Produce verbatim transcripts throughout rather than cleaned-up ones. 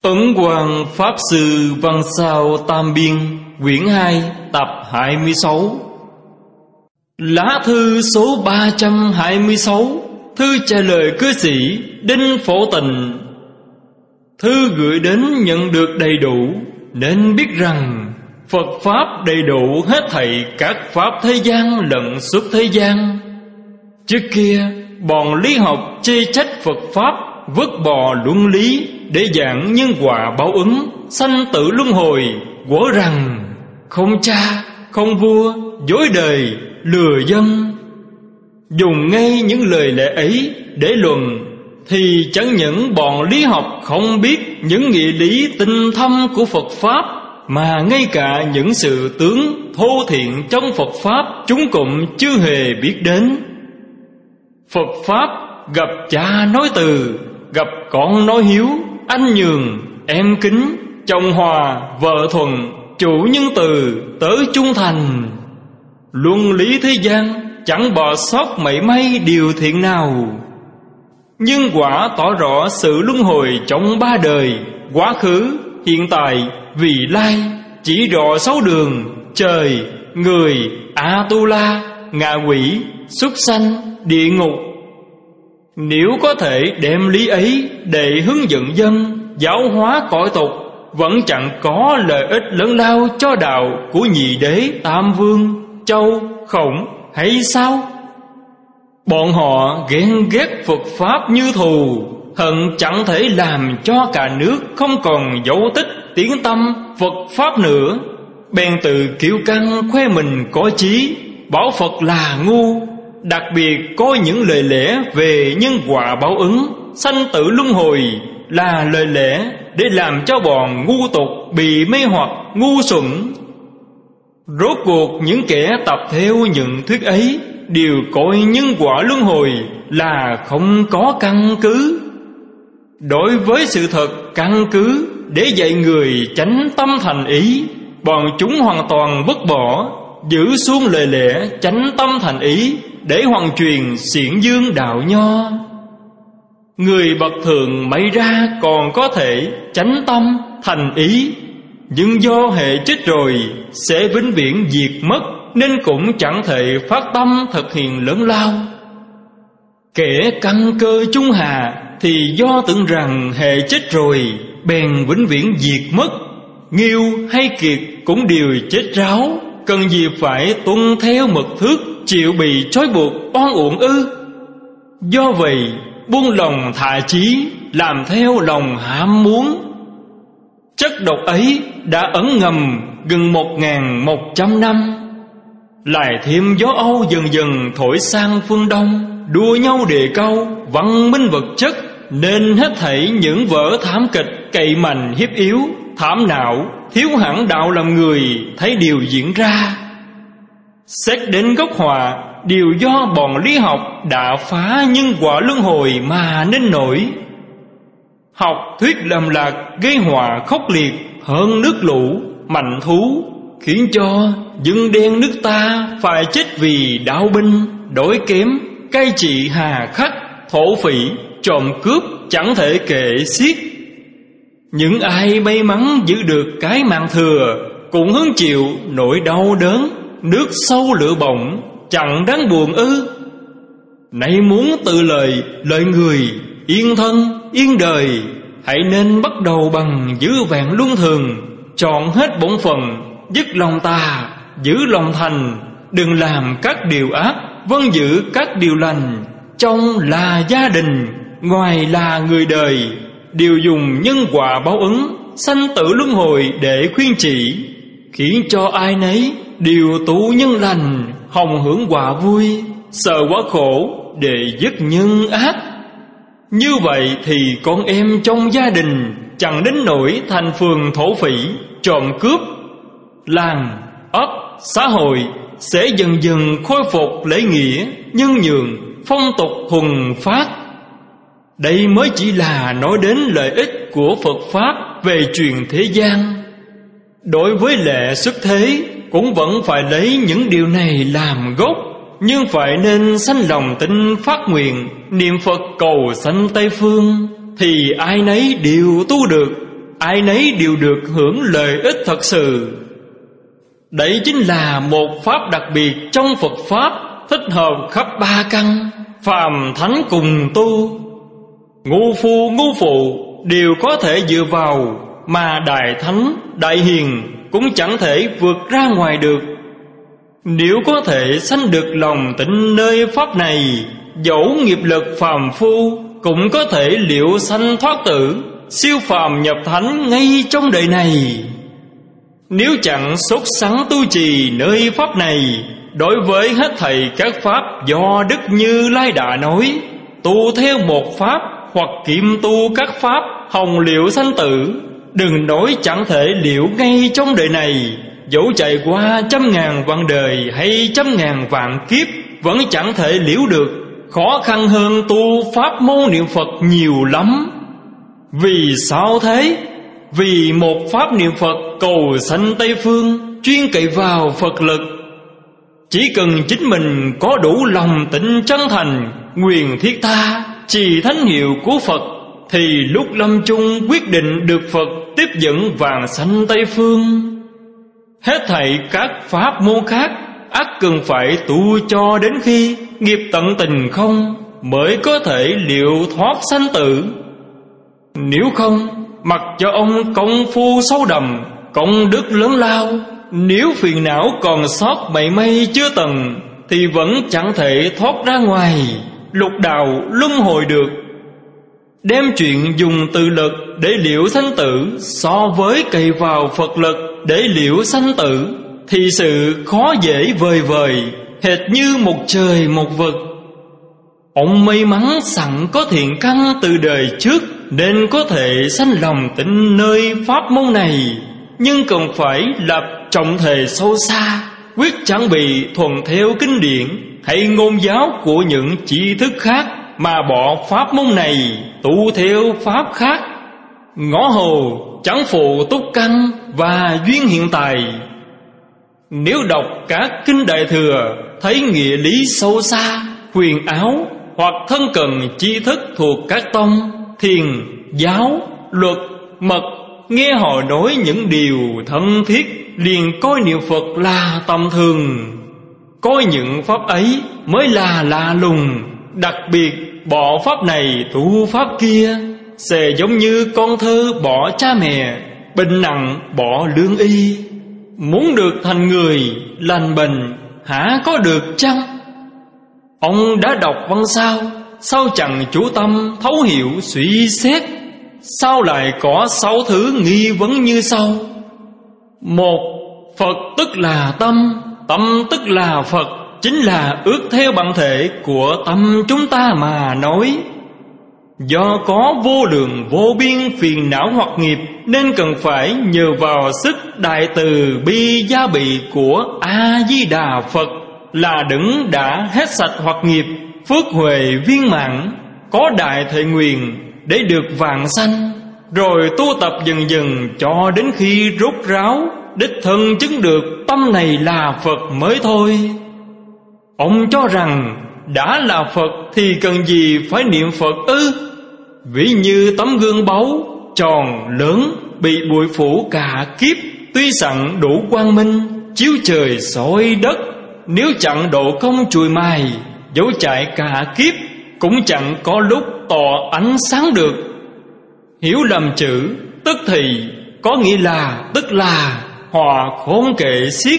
Ấn Quang Pháp Sư Văn Sao Tam Biên, quyển hai, tập hai mươi sáu. Lá thư số ba trăm hai mươi sáu, thư trả lời cư sĩ Đinh Phổ Tịnh. Thư gửi đến nhận được đầy đủ, nên biết rằng Phật Pháp đầy đủ hết thảy các Pháp thế gian lẫn xuất thế gian. Trước kia bọn lý học chê trách Phật Pháp vứt bỏ luân lý để giảng nhân quả báo ứng, sanh tử luân hồi, quở rằng không cha, không vua, dối đời, lừa dân. Dùng ngay những lời lẽ ấy để luận, thì chẳng những bọn lý học không biết những nghĩa lý tinh thâm của Phật Pháp, mà ngay cả những sự tướng thô thiện trong Phật Pháp chúng cũng chưa hề biết đến. Phật Pháp gặp cha nói từ, gặp con nói hiếu, anh nhường, em kính, chồng hòa, vợ thuận, chủ nhân từ, tớ trung thành. Luân lý thế gian chẳng bỏ sót mảy may điều thiện nào. Nhân quả tỏ rõ sự luân hồi trong ba đời, quá khứ, hiện tại, vị lai, chỉ rõ sáu đường: trời, người, A-tu-la, ngạ quỷ, súc sanh, địa ngục. Nếu có thể đem lý ấy để hướng dẫn dân, giáo hóa cõi tục, vẫn chẳng có lợi ích lớn lao cho đạo của nhị đế Tam Vương, Châu, Khổng hay sao? Bọn họ ghen ghét Phật Pháp như thù, hận chẳng thể làm cho cả nước không còn dấu tích tiếng tăm Phật Pháp nữa. Bèn tự kiêu căng khoe mình có trí, bảo Phật là ngu. Đặc biệt có những lời lẽ về nhân quả báo ứng, sanh tử luân hồi là lời lẽ để làm cho bọn ngu tục bị mê hoặc ngu xuẩn. Rốt cuộc những kẻ tập theo những thuyết ấy đều coi nhân quả luân hồi là không có căn cứ. Đối với sự thật căn cứ để dạy người chánh tâm thành ý, bọn chúng hoàn toàn vứt bỏ, giữ xuống lời lẽ chánh tâm thành ý để hoàn truyền xiển dương đạo nho. Người bậc thượng may ra còn có thể chánh tâm thành ý, nhưng do hệ chết rồi sẽ vĩnh viễn diệt mất, nên cũng chẳng thể phát tâm thực hiện lớn lao. Kẻ căn cơ trung hà thì do tưởng rằng hệ chết rồi bèn vĩnh viễn diệt mất, nghiêu hay kiệt cũng đều chết ráo, cần gì phải tuân theo mật thước, chịu bị trói buộc oan uổng ư? Do vậy buông lòng thả chí, làm theo lòng ham muốn. Chất độc ấy đã ẩn ngầm gần một ngàn một trăm năm, lại thêm gió Âu dần dần thổi sang phương Đông, đua nhau đề cao văn minh vật chất, nên hết thảy những vở thảm kịch cậy mạnh hiếp yếu, thảm não, thiếu hẳn đạo làm người thấy điều diễn ra. Xét đến gốc họa, đều do bọn lý học đã phá nhân quả luân hồi mà nên nổi. Học thuyết lầm lạc gây họa khốc liệt hơn nước lũ, mạnh thú, khiến cho dân đen nước ta phải chết vì đạo binh, đói kém, cai trị hà khắc, thổ phỉ, trộm cướp chẳng thể kể xiết. Những ai may mắn giữ được cái mạng thừa cũng hứng chịu nỗi đau đớn, nước sâu lửa bỏng, chẳng đáng buồn ư? Nay muốn tự lợi lợi người, yên thân yên đời, hãy nên bắt đầu bằng giữ vẹn luân thường, chọn hết bổn phận, dứt lòng tà, giữ lòng thành, đừng làm các điều ác, vâng giữ các điều lành. Trong là gia đình, ngoài là người đời, đều dùng nhân quả báo ứng, sanh tử luân hồi để khuyên chỉ, khiến cho ai nấy đều tu nhân lành, hồng hưởng quả vui, sợ quá khổ để dứt nhân ác. Như vậy thì con em trong gia đình chẳng đến nỗi thành phường thổ phỉ, trộm cướp. Làng, ấp, xã hội sẽ dần dần khôi phục lễ nghĩa, nhân nhường, phong tục thuần phát. Đây mới chỉ là nói đến lợi ích của Phật Pháp về truyền thế gian. Đối với lệ xuất thế cũng vẫn phải lấy những điều này làm gốc, nhưng phải nên sanh lòng tin phát nguyện, niệm Phật cầu sanh Tây Phương, thì ai nấy đều tu được. ai nấy đều được hưởng lợi ích thật sự. Đấy chính là một pháp đặc biệt trong Phật Pháp, thích hợp khắp ba căn, phàm thánh cùng tu. Ngu phu ngu phụ đều có thể dựa vào, mà đại thánh, đại hiền cũng chẳng thể vượt ra ngoài được. Nếu có thể sanh được lòng tịnh nơi pháp này, dẫu nghiệp lực phàm phu cũng có thể liệu sanh thoát tử, siêu phàm nhập thánh ngay trong đời này. Nếu chẳng sốt sắng tu trì nơi pháp này, đối với hết thầy các pháp do Đức Như Lai đã nói, tu theo một pháp hoặc kiệm tu các pháp hồng liệu sanh tử, đừng nói chẳng thể liệu ngay trong đời này, dẫu chạy qua trăm ngàn vạn đời hay trăm ngàn vạn kiếp vẫn chẳng thể liễu được. Khó khăn hơn tu pháp môn niệm Phật nhiều lắm. Vì sao thế? Vì một pháp niệm Phật cầu sanh Tây Phương, chuyên cậy vào Phật lực. Chỉ cần chính mình có đủ lòng tịnh chân thành, nguyện thiết tha trì thánh hiệu của Phật, thì lúc lâm chung quyết định được Phật tiếp dẫn vàng sanh Tây Phương. Hết thảy các pháp môn khác ắt cần phải tu cho đến khi nghiệp tận tình không, mới có thể liệu thoát sanh tử. Nếu không, mặc cho ông công phu sâu đậm, công đức lớn lao, nếu phiền não còn sót mảy may chưa tận, thì vẫn chẳng thể thoát ra ngoài lục đạo luân hồi được. Đem chuyện dùng từ lực để liễu sanh tử so với cậy vào Phật lực để liễu sanh tử, thì sự khó dễ vời vời, hệt như một trời một vực. Ông may mắn sẵn có thiện căn từ đời trước, nên có thể sanh lòng tịnh nơi pháp môn này, nhưng cần phải lập trọng thề sâu xa, quyết chẳng bị thuần theo kinh điển hay ngôn giáo của những tri thức khác, mà bỏ pháp môn này tu theo pháp khác. Ngõ hầu chẳng phụ túc căn và duyên hiện tại. Nếu đọc các kinh Đại Thừa, thấy nghĩa lý sâu xa, huyền áo, hoặc thân cần tri thức thuộc các tông thiền, giáo, luật, mật, nghe họ nói những điều thân thiết, liền coi niệm Phật là tầm thường, coi những pháp ấy mới là lạ lùng. Đặc biệt bỏ pháp này tu pháp kia, sẽ giống như con thơ bỏ cha mẹ, bệnh nặng bỏ lương y. Muốn được thành người lành bệnh, hả có được chăng? Ông đã đọc văn sao, sao chẳng chú tâm thấu hiểu suy xét? Sao lại có sáu thứ nghi vấn như sau? Một, Phật tức là tâm, tâm tức là Phật, chính là ước theo bản thể của tâm chúng ta mà nói. Do có vô lượng vô biên phiền não hoặc nghiệp, nên cần phải nhờ vào sức đại từ bi gia bị của A-di-đà Phật, là đấng đã hết sạch hoặc nghiệp, phước huệ viên mãn, có đại thệ nguyện để được vãng sanh, rồi tu tập dần dần cho đến khi rốt ráo, đích thân chứng được tâm này là Phật mới thôi. Ông cho rằng đã là Phật thì cần gì phải niệm Phật ư? Ví như tấm gương báu tròn lớn bị bụi phủ cả kiếp, tuy sẵn đủ quang minh chiếu trời soi đất, nếu chẳng độ công chùi mài, dẫu chạy cả kiếp cũng chẳng có lúc tỏ ánh sáng được. Hiểu lầm chữ tức thì có nghĩa là tức là, hòa khôn kệ xiết.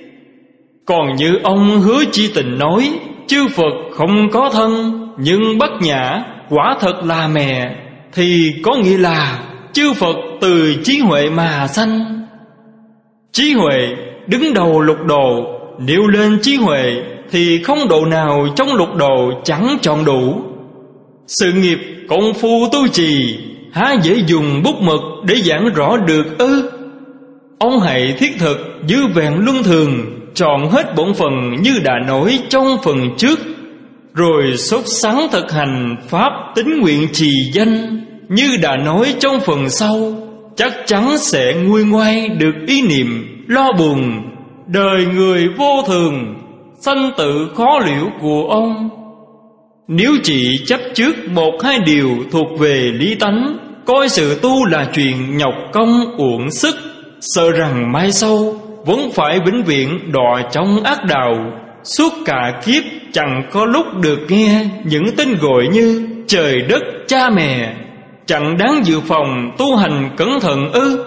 Còn như ông Hứa Chi Tình nói, chư Phật không có thân nhưng bất nhã, quả thật là mẹ, thì có nghĩa là chư Phật từ trí huệ mà sanh. Trí huệ đứng đầu lục độ, nếu lên trí huệ thì không độ nào trong lục độ chẳng chọn đủ. Sự nghiệp công phu tu trì há dễ dùng bút mực để giảng rõ được ư? Ông hãy thiết thực giữ vẹn luân thường, chọn hết bổn phận như đã nói trong phần trước, rồi sốt sắng thực hành pháp tín nguyện trì danh như đã nói trong phần sau, chắc chắn sẽ nguôi ngoai được ý niệm lo buồn đời người vô thường, sanh tử khó liễu của ông. Nếu chỉ chấp trước một hai điều thuộc về lý tánh, coi sự tu là chuyện nhọc công uổng sức, sợ rằng mai sau vẫn phải vĩnh viễn đọa trong ác đạo. Suốt cả kiếp chẳng có lúc được nghe những tên gọi như trời đất cha mẹ, chẳng đáng dự phòng tu hành cẩn thận ư?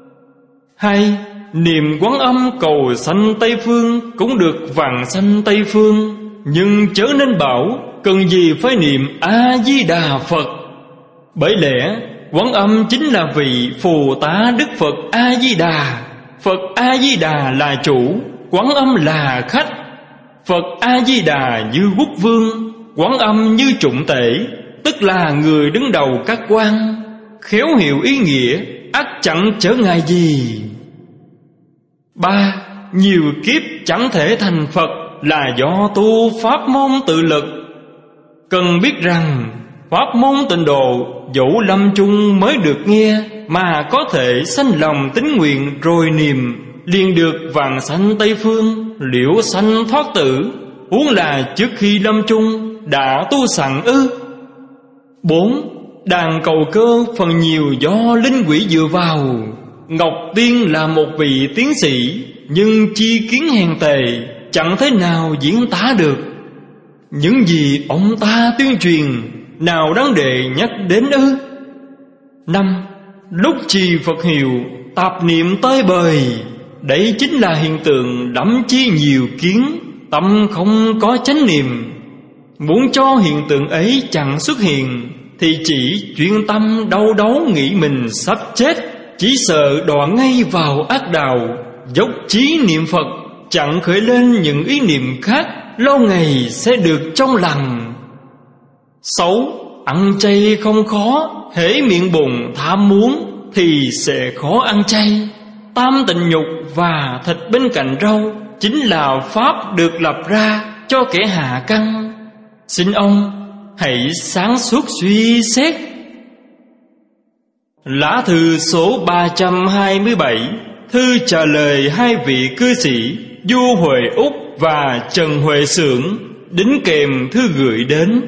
Hay niệm Quán Âm cầu sanh Tây Phương cũng được vàng sanh Tây Phương, nhưng chớ nên bảo cần gì phải niệm A Di Đà Phật. Bởi lẽ Quán Âm chính là vị Phù Tá Đức Phật A Di Đà. Phật A Di Đà là chủ, Quán Âm là khách. Phật A Di Đà như quốc vương, Quán Âm như trụng tể, tức là người đứng đầu các quan. Khéo hiểu ý nghĩa, ắt chẳng trở ngại gì. Ba, nhiều kiếp chẳng thể thành Phật là do tu pháp môn tự lực. Cần biết rằng pháp môn tịnh độ dẫu lâm chung mới được nghe, mà có thể sanh lòng tín nguyện rồi niệm, liền được vàng sanh Tây Phương, liễu sanh thoát tử. Huống là trước khi lâm chung đã tu sẵn ư? Bốn, đàn cầu cơ phần nhiều do linh quỷ dựa vào. Ngọc Tiên là một vị tiến sĩ, nhưng chi kiến hèn tề, chẳng thế nào diễn tả được. Những gì ông ta tuyên truyền nào đáng để nhắc đến ư? Năm, lúc trì Phật hiệu, tạp niệm tơi bời. Đấy chính là hiện tượng đắm chi nhiều kiến, tâm không có chánh niệm. Muốn cho hiện tượng ấy chẳng xuất hiện, thì chỉ chuyên tâm đau đáu nghĩ mình sắp chết, chỉ sợ đọa ngay vào ác đạo. Dốc chí niệm Phật, chẳng khởi lên những ý niệm khác, lâu ngày sẽ được trong lành. Sáu, ăn chay không khó, hễ miệng bụng tham muốn thì sẽ khó ăn chay. Tam tịnh nhục và thịt bên cạnh rau chính là pháp được lập ra cho kẻ hạ căn. Xin ông hãy sáng suốt suy xét. Lá thư số ba trăm hai mươi bảy, thư trả lời hai vị cư sĩ Du Huệ Úc và Trần Huệ Xưởng, đính kèm thư gửi đến.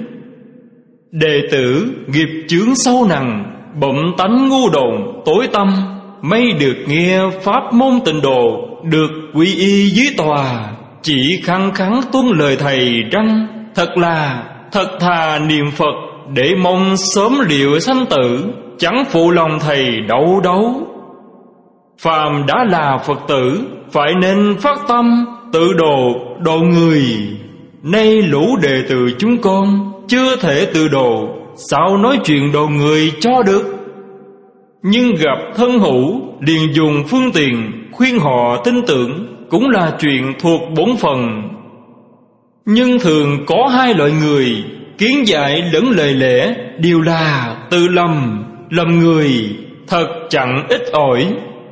Đệ tử nghiệp chướng sâu nặng, bẩm tánh ngu độn tối tâm, may được nghe pháp môn tịnh độ, được quy y dưới tòa, chỉ khăng khăng tuân lời thầy răng. Thật là thật thà niệm Phật để mong sớm liệu sanh tử, chẳng phụ lòng thầy đau đấu. Phàm đã là Phật tử, phải nên phát tâm tự độ độ người. Nay lũ đệ tử chúng con chưa thể tự độ, sao nói chuyện độ người cho được? Nhưng gặp thân hữu liền dùng phương tiện khuyên họ tin tưởng, cũng là chuyện thuộc bổn phận. Nhưng thường có hai loại người, kiến giải lẫn lời lẽ đều là tự lầm, lầm người, thật chẳng ít ỏi.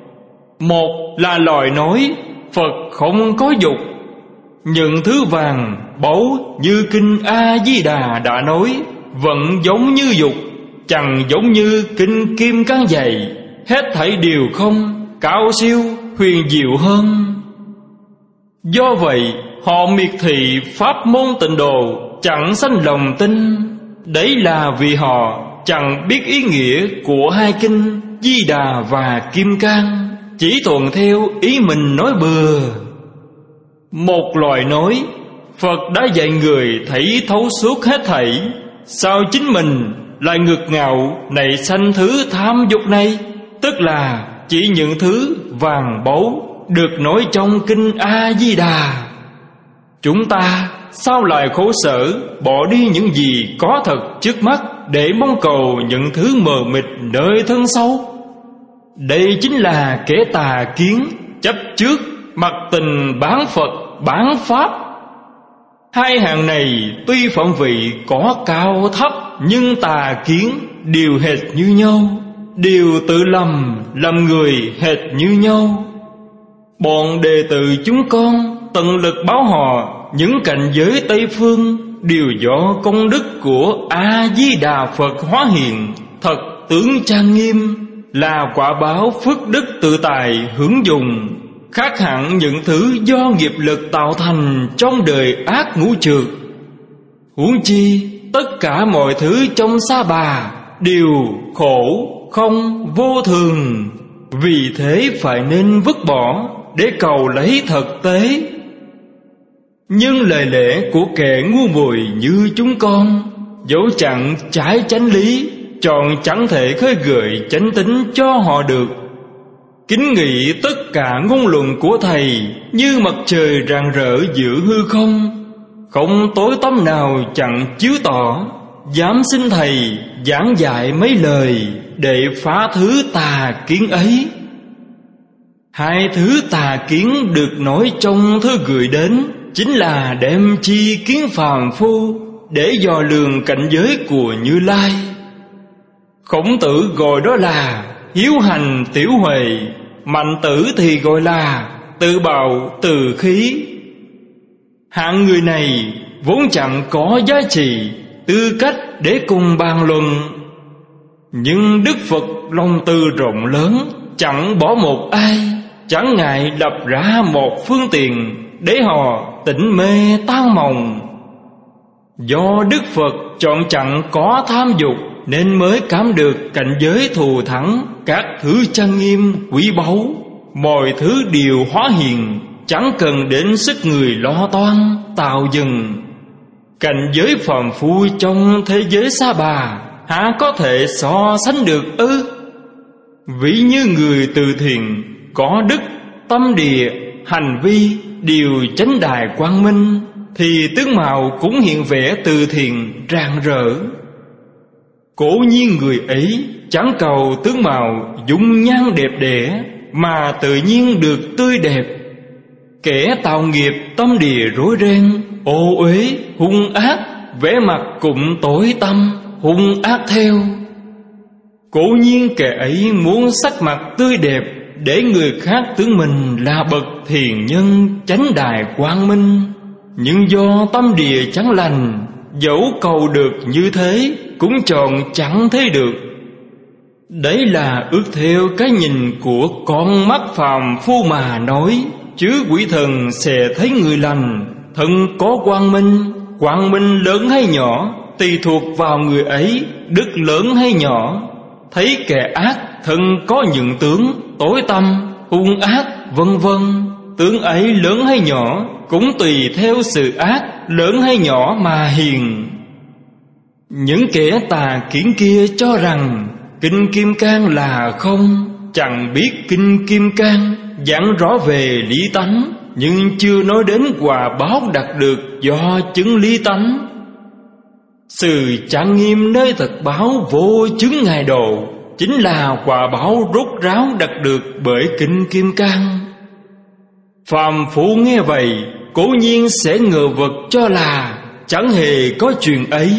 Một là loại nói Phật không có dục, những thứ vàng báu như kinh A Di Đà đã nói, vẫn giống như dục, chẳng giống như kinh Kim Cang dạy, hết thảy đều không, cao siêu huyền diệu hơn. Do vậy họ miệt thị pháp môn tịnh độ, chẳng sanh lòng tin. Đấy là vì họ chẳng biết ý nghĩa của hai kinh Di Đà và Kim Cang, chỉ thuận theo ý mình nói bừa. Một loại nói Phật đã dạy người thấy thấu suốt hết thảy, sao chính mình lại ngược ngạo nảy sanh thứ tham dục này? Tức là chỉ những thứ vàng báu được nói trong kinh A Di Đà. Chúng ta sao lại khổ sở bỏ đi những gì có thật trước mắt để mong cầu những thứ mờ mịt nơi thân sâu? Đây chính là kẻ tà kiến, chấp trước mặc tình bán Phật bán Pháp. Hai hạng này tuy phẩm vị có cao thấp, nhưng tà kiến đều hệt như nhau, đều tự lầm lầm người hệt như nhau. Bọn đệ tử chúng con tận lực báo họ những cảnh giới Tây Phương đều do công đức của A Di Đà Phật hóa hiện, thật tướng trang nghiêm, là quả báo phước đức tự tài hưởng dùng, khác hẳn những thứ do nghiệp lực tạo thành trong đời ác ngũ trược. Huống chi tất cả mọi thứ trong sa bà đều khổ, không, vô thường. Vì thế phải nên vứt bỏ để cầu lấy thực tế. Nhưng lời lẽ của kẻ ngu muội như chúng con, dẫu chẳng trái chánh lý, tròn chẳng thể khơi gợi chánh tính cho họ được. Kính nghị tất cả ngôn luận của Thầy như mặt trời rạng rỡ giữa hư không, không tối tăm nào chẳng chiếu tỏ. Dám xin Thầy giảng dạy mấy lời để phá thứ tà kiến ấy. Hai thứ tà kiến được nói trong thư gửi đến chính là đem chi kiến phàm phu để dò lường cảnh giới của Như Lai. Khổng Tử gọi đó là hiếu hành tiểu huệ, Mạnh Tử thì gọi là tự bào từ khí. Hạng người này vốn chẳng có giá trị, tư cách để cùng bàn luận. Nhưng Đức Phật lòng từ rộng lớn, chẳng bỏ một ai, chẳng ngại lập ra một phương tiện để họ tỉnh mê tan mộng. Do Đức Phật chọn chẳng có tham dục nên mới cảm được cảnh giới thù thắng các thứ trang nghiêm quý báu. Mọi thứ đều hóa hiện, chẳng cần đến sức người lo toan tạo dựng. Cảnh giới phàm phu trong thế giới sa bà há có thể so sánh được ư? Ví như người từ thiện, có đức, tâm địa, hành vi đều chánh đài quang minh, thì tướng mạo cũng hiện vẻ từ thiện rạng rỡ. Cố nhiên người ấy chẳng cầu tướng mạo dung nhan đẹp đẽ, mà tự nhiên được tươi đẹp. Kẻ tạo nghiệp tâm địa rối ren, ô uế, hung ác, vẻ mặt cũng tối tăm, hung ác theo. Cố nhiên kẻ ấy muốn sắc mặt tươi đẹp để người khác tưởng mình là bậc thiền nhân chánh đài quang minh. Nhưng do tâm địa chẳng lành, dẫu cầu được như thế cũng chọn chẳng thấy được. Đấy là ước theo cái nhìn của con mắt phàm phu mà nói, chứ quỷ thần sẽ thấy người lành thân có quang minh. Quang minh lớn hay nhỏ tùy thuộc vào người ấy, đức lớn hay nhỏ. Thấy kẻ ác thân có những tướng tối tăm, hung ác, vân vân. Tướng ấy lớn hay nhỏ cũng tùy theo sự ác, lớn hay nhỏ mà hiền. Những kẻ tà kiến kia cho rằng Kinh Kim Cang là không, chẳng biết Kinh Kim Cang giảng rõ về lý tánh, nhưng chưa nói đến quả báo đạt được do chứng lý tánh. Sự trang nghiêm nơi thật báo vô chứng ngài độ chính là quả báo rốt ráo đạt được bởi Kinh Kim Cang. Phàm phu nghe vậy cố nhiên sẽ ngờ vực cho là chẳng hề có chuyện ấy.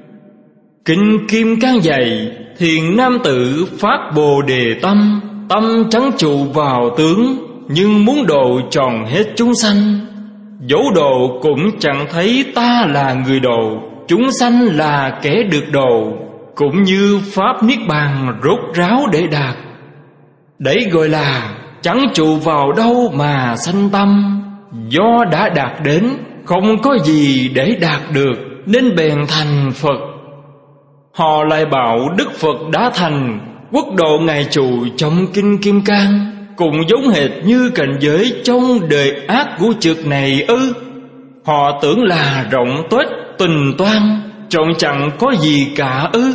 Kinh Kim Cang dạy thiền nam tử phát bồ đề tâm, tâm trắng trụ vào tướng, nhưng muốn độ tròn hết chúng sanh. Dẫu độ cũng chẳng thấy ta là người độ, chúng sanh là kẻ được độ, cũng như pháp niết bàn rốt ráo để đạt. Đấy gọi là chẳng trụ vào đâu mà sanh tâm. Do đã đạt đến, không có gì để đạt được, nên bèn thành Phật. Họ lại bảo Đức Phật đã thành, quốc độ ngài trụ trong Kinh Kim Cang cũng giống hệt như cảnh giới trong đời ác của trực này ư? Họ tưởng là rộng tuếch tuần toan, trọn chẳng có gì cả ư?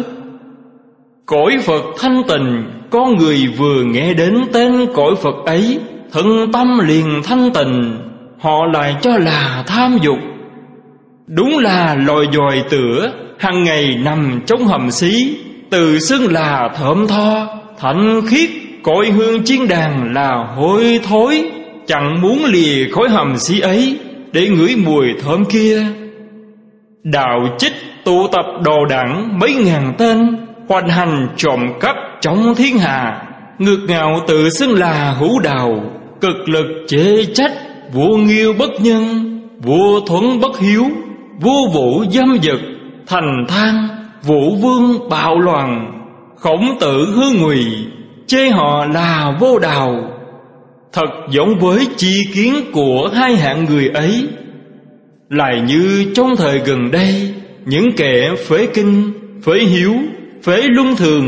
Cõi Phật thanh tịnh, con người vừa nghe đến tên cõi Phật ấy, thân tâm liền thanh tịnh. Họ lại cho là tham dục. Đúng là loài dòi tửa, hằng ngày nằm trong hầm xí, tự xưng là thơm tho, thanh khiết. Cõi hương chiên đàn là hôi thối, chẳng muốn lìa khói hầm xí ấy để ngửi mùi thơm kia. Đạo chích tụ tập đồ đảng mấy ngàn tên, hoành hành trộm cắp trong thiên hạ. Ngược ngạo tự xưng là hữu đạo, cực lực chê trách. Vua nghiêu bất nhân, vua thuẫn bất hiếu, vua vũ dâm dật, thành than, vũ vương bạo loạn. Khổng Tử hư ngụy, chê họ là vô đạo. Thật giống với chi kiến của hai hạng người ấy. Lại như trong thời gần đây, những kẻ phế kinh, phế hiếu, phế luân thường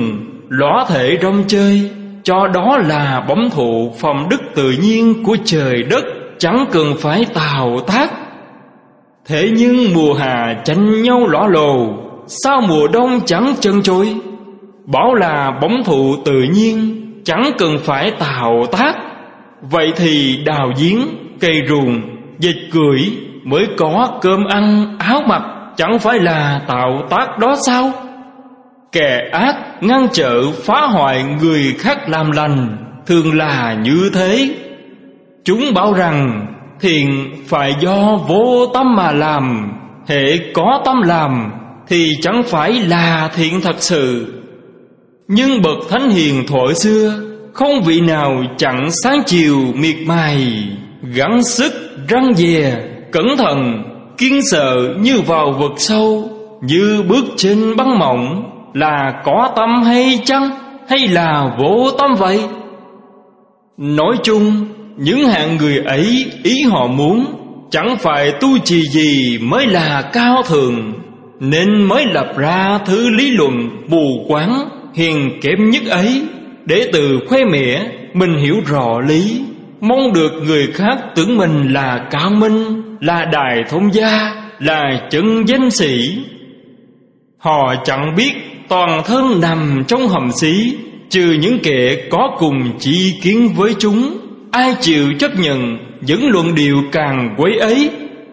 lõa thể rong chơi, cho đó là bẩm thụ phẩm đức tự nhiên của trời đất, chẳng cần phải tào tác. Thế nhưng mùa hạ tranh nhau lõa lồ, sao mùa đông chẳng trân trôi? Bảo là bẩm thụ tự nhiên, chẳng cần phải tào tác. Vậy thì đào giếng, cây ruộng, dịch cưỡi mới có cơm ăn, áo mặc, chẳng phải là tạo tác đó sao? Kẻ ác ngăn trở phá hoại người khác làm lành, thường là như thế. Chúng bảo rằng thiện phải do vô tâm mà làm, hễ có tâm làm thì chẳng phải là thiện thật sự. Nhưng bậc thánh hiền thuở xưa, không vị nào chẳng sáng chiều miệt mài, gắng sức răng dè, cẩn thận, kiên sợ như vào vực sâu, như bước trên băng mỏng. Là có tâm hay chăng, hay là vô tâm vậy? Nói chung, những hạng người ấy ý họ muốn chẳng phải tu trì gì mới là cao thượng, nên mới lập ra thứ lý luận mù quáng hiền kém nhất ấy, để từ khoe mẽ mình hiểu rõ lý, mong được người khác tưởng mình là cao minh, là đại thông gia, là chân danh sĩ. Họ chẳng biết toàn thân nằm trong hầm xí, trừ những kẻ có cùng chi kiến với chúng, ai chịu chấp nhận những luận điệu càng quấy ấy.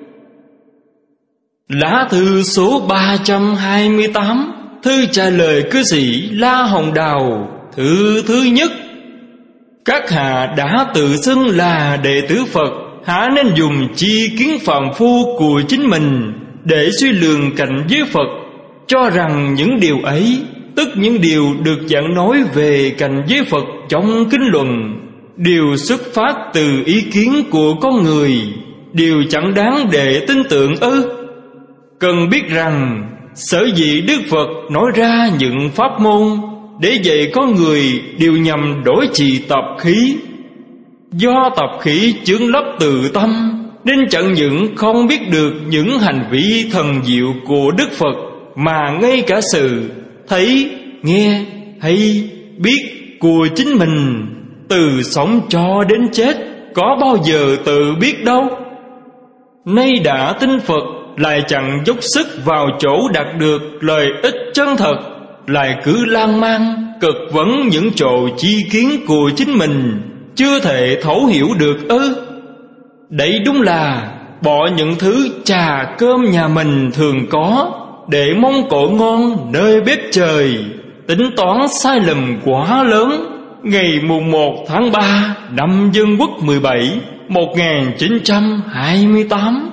Lá thư số ba trăm hai mươi tám, thư trả lời cư sĩ La Hồng Đào, thư thứ nhất. Các hạ đã tự xưng là đệ tử Phật, há nên dùng chi kiến phàm phu của chính mình để suy lường cảnh giới Phật, cho rằng những điều ấy, tức những điều được giảng nói về cảnh giới Phật trong kinh luận, đều xuất phát từ ý kiến của con người, điều chẳng đáng để tin tưởng ư? Cần biết rằng sở dĩ Đức Phật nói ra những pháp môn để dạy con người đều nhằm đổi trì tập khí. Do tập khí chướng lấp tự tâm, nên chẳng những không biết được những hành vi thần diệu của Đức Phật, mà ngay cả sự thấy, nghe hay biết của chính mình, từ sống cho đến chết, có bao giờ tự biết đâu. Nay đã tin Phật, lại chẳng dốc sức vào chỗ đạt được lợi ích chân thật, lại cứ lan man cực vấn những chỗ chi kiến của chính mình, chưa thể thấu hiểu được ư? Đấy đúng là bỏ những thứ trà cơm nhà mình thường có để mong cội ngon nơi bếp trời, tính toán sai lầm quá lớn. Ngày mùng một tháng ba năm Dân Quốc mười bảy một nghìn chín trăm hai mươi tám.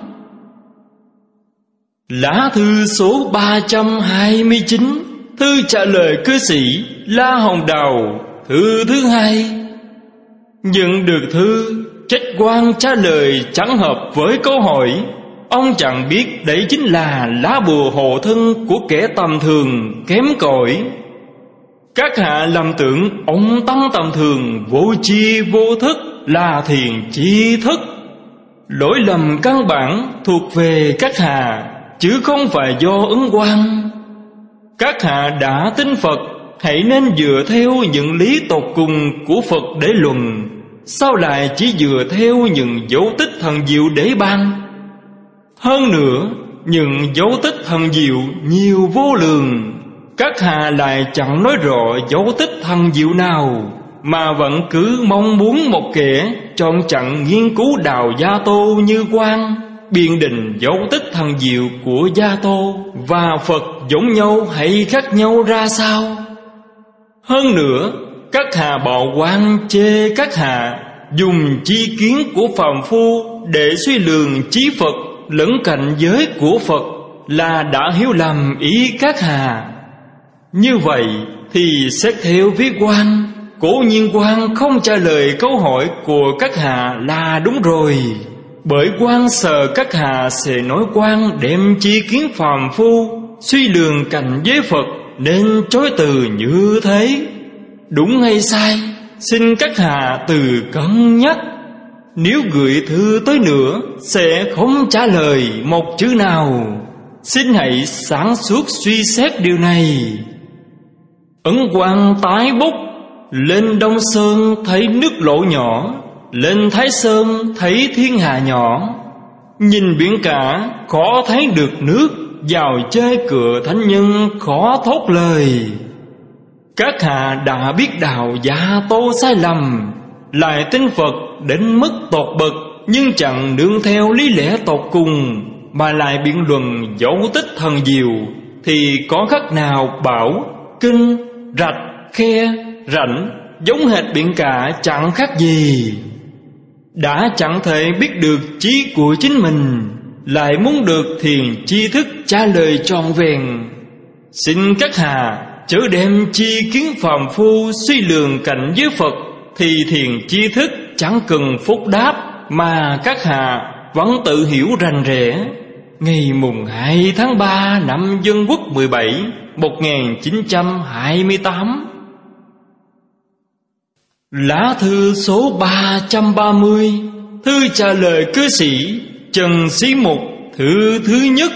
Lá thư số ba trăm hai mươi chín, thư trả lời cư sĩ La Hồng Đào, thư thứ hai. Nhận được thư, trách quan trả lời chẳng hợp với câu hỏi. Ông chẳng biết đấy chính là lá bùa hộ thân của kẻ tầm thường kém cỏi. Các hạ lầm tưởng ông tăng tầm thường vô tri vô thức là thiền chi thức. Lỗi lầm căn bản thuộc về các hạ, chứ không phải do ứng quan. Các hạ đã tin Phật, hãy nên dựa theo những lý tột cùng của Phật để luận, sao lại chỉ dựa theo những dấu tích thần diệu để ban? Hơn nữa, những dấu tích thần diệu nhiều vô lượng, các hạ lại chẳng nói rõ dấu tích thần diệu nào, mà vẫn cứ mong muốn một kẻ trọn chặn nghiên cứu đạo Gia Tô như Quang biện định dấu tích thần diệu của Gia Tô và Phật giống nhau hay khác nhau ra sao. Hơn nữa, các hạ bảo Quang chê các hạ dùng chi kiến của phàm phu để suy lường trí Phật lẫn cảnh giới của Phật, là đã hiểu lầm ý các hạ. Như vậy thì xét theo viết quan, Cố nhiên Quang không trả lời câu hỏi của các hạ là đúng rồi, bởi Quang sợ các hạ sẽ nói Quang đem chi kiến phàm phu suy lường cảnh giới Phật nên chối từ như thế. Đúng hay sai, xin các hạ từ cân nhắc. Nếu gửi thư tới nữa sẽ không trả lời một chữ nào. Xin hãy sáng suốt suy xét điều này. Ấn Quang tái bốc, lên Đông Sơn thấy nước lộ nhỏ, lên Thái Sơn thấy thiên hà nhỏ. Nhìn biển cả khó thấy được nước, vào chơi cửa thánh nhân khó thốt lời. Các hạ đã biết đạo giả tô sai lầm, lại tin Phật đến mức tột bậc, nhưng chẳng nương theo lý lẽ tột cùng, mà lại biện luận dấu tích thần diệu, thì có khác nào bảo kinh, rạch, khe, rãnh giống hệt biển cả chẳng khác gì. Đã chẳng thể biết được trí của chính mình, lại muốn được thiền tri thức trả lời trọn vẹn. Xin các hạ chớ đem chi kiến phàm phu suy lường cảnh giới Phật, thì thiền tri thức chẳng cần phúc đáp, mà các hạ vẫn tự hiểu rành rẽ. Ngày mùng hai tháng ba năm Dân Quốc mười bảy một nghìn chín trăm hai mươi tám. Lá thư số ba trăm ba mươi, thư trả lời cư sĩ Trần Sĩ Mục, thư thứ nhất.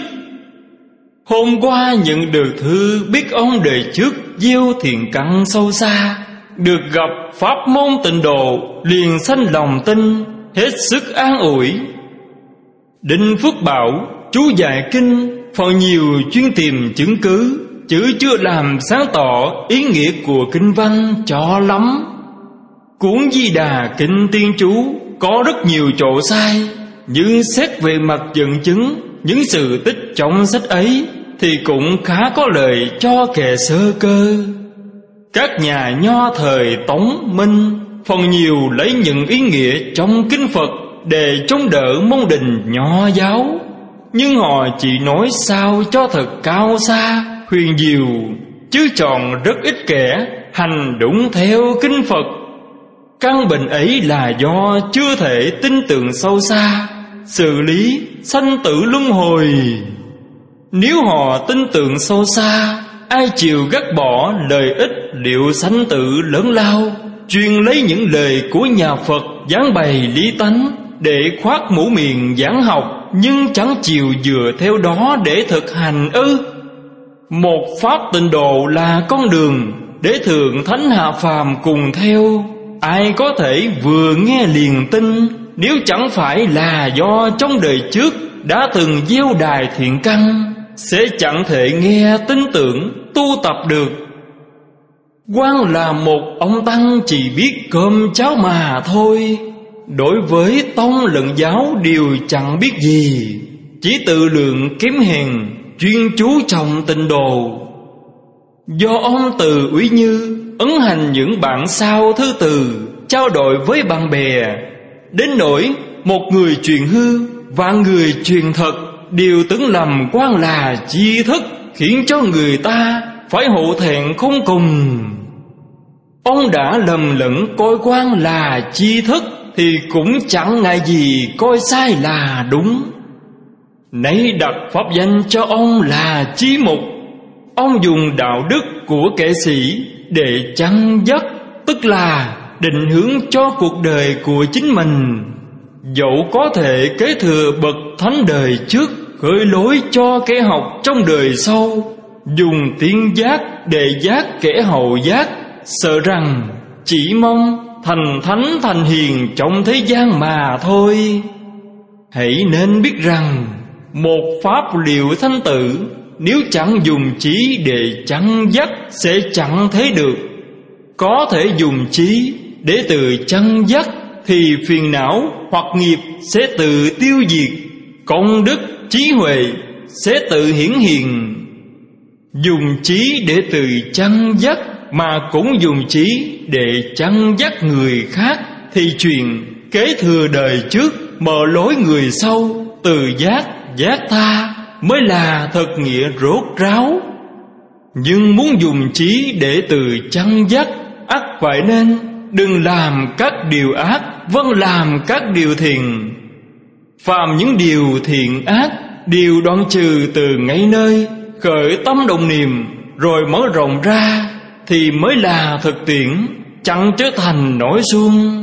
Hôm qua nhận được thư biết ông đời trước gieo thiện căn sâu xa, được gặp pháp môn tịnh độ liền sanh lòng tin, hết sức an ủi. Đinh Phước bảo chú dạy kinh phần nhiều chuyên tìm chứng cứ, chứ chưa làm sáng tỏ ý nghĩa của kinh văn cho lắm. Cuốn Di Đà Kinh Tiên Chú có rất nhiều chỗ sai, nhưng xét về mặt dẫn chứng những sự tích trong sách ấy thì cũng khá có lợi cho kẻ sơ cơ. Các nhà nho thời Tống Minh phần nhiều lấy những ý nghĩa trong kinh Phật để chống đỡ môn đình nho giáo, nhưng họ chỉ nói sao cho thật cao xa, huyền diệu, chứ chọn rất ít kẻ hành đúng theo kinh Phật. Căn bệnh ấy là do chưa thể tin tưởng sâu xa xử lý sanh tử luân hồi. Nếu họ tin tưởng sâu xa, ai chịu gác bỏ lợi ích liệu sanh tử lớn lao, chuyên lấy những lời của nhà Phật giảng bày lý tánh để khoác mũ miệng giảng học, nhưng chẳng chịu dựa theo đó để thực hành ư? Một pháp tịnh độ là con đường để thượng thánh hạ phàm cùng theo. Ai có thể vừa nghe liền tin, nếu chẳng phải là do trong đời trước đã từng gieo đài thiện căn, sẽ chẳng thể nghe tin tưởng tu tập được. Quan là một ông tăng chỉ biết cơm cháo mà thôi, đối với tông lẫn giáo đều chẳng biết gì, chỉ tự lượng kém hèn, chuyên chú trọng tịnh độ. Do ông Từ Úy Như ấn hành những bản sao thư từ trao đổi với bạn bè, đến nỗi một người truyền hư và người truyền thật đều tưởng lầm quan là tri thức, khiến cho người ta phải hổ thẹn không cùng. Ông đã lầm lẫn coi quan là tri thức thì cũng chẳng ngại gì coi sai là đúng. Nấy đặt pháp danh cho ông là Chí Mục. Ông dùng đạo đức của kẻ sĩ để chăn dắt, tức là định hướng cho cuộc đời của chính mình. Dẫu có thể kế thừa bậc thánh đời trước, khởi lối cho kẻ học trong đời sau, dùng tiếng giác để giác kẻ hậu giác, sợ rằng chỉ mong thành thánh thành hiền trong thế gian mà thôi. Hãy nên biết rằng một pháp liệu thanh tử nếu chẳng dùng trí để chăn dắt sẽ chẳng thấy được. Có thể dùng trí để từ chăn dắt thì phiền não hoặc nghiệp sẽ tự tiêu diệt, công đức trí huệ sẽ tự hiển hiện. Dùng trí để từ chăn dắt mà cũng dùng trí để chăn dắt người khác thì chuyện kế thừa đời trước mở lối người sau, từ giác giác tha mới là thật nghĩa rốt ráo. Nhưng muốn dùng trí để từ chăn dắt, ắt phải nên đừng làm các điều ác, vâng làm các điều thiện. Phàm những điều thiện ác đều đoạn trừ từ ngay nơi khởi tâm động niệm, rồi mở rộng ra thì mới là thực tiễn, chẳng trở thành nói suông.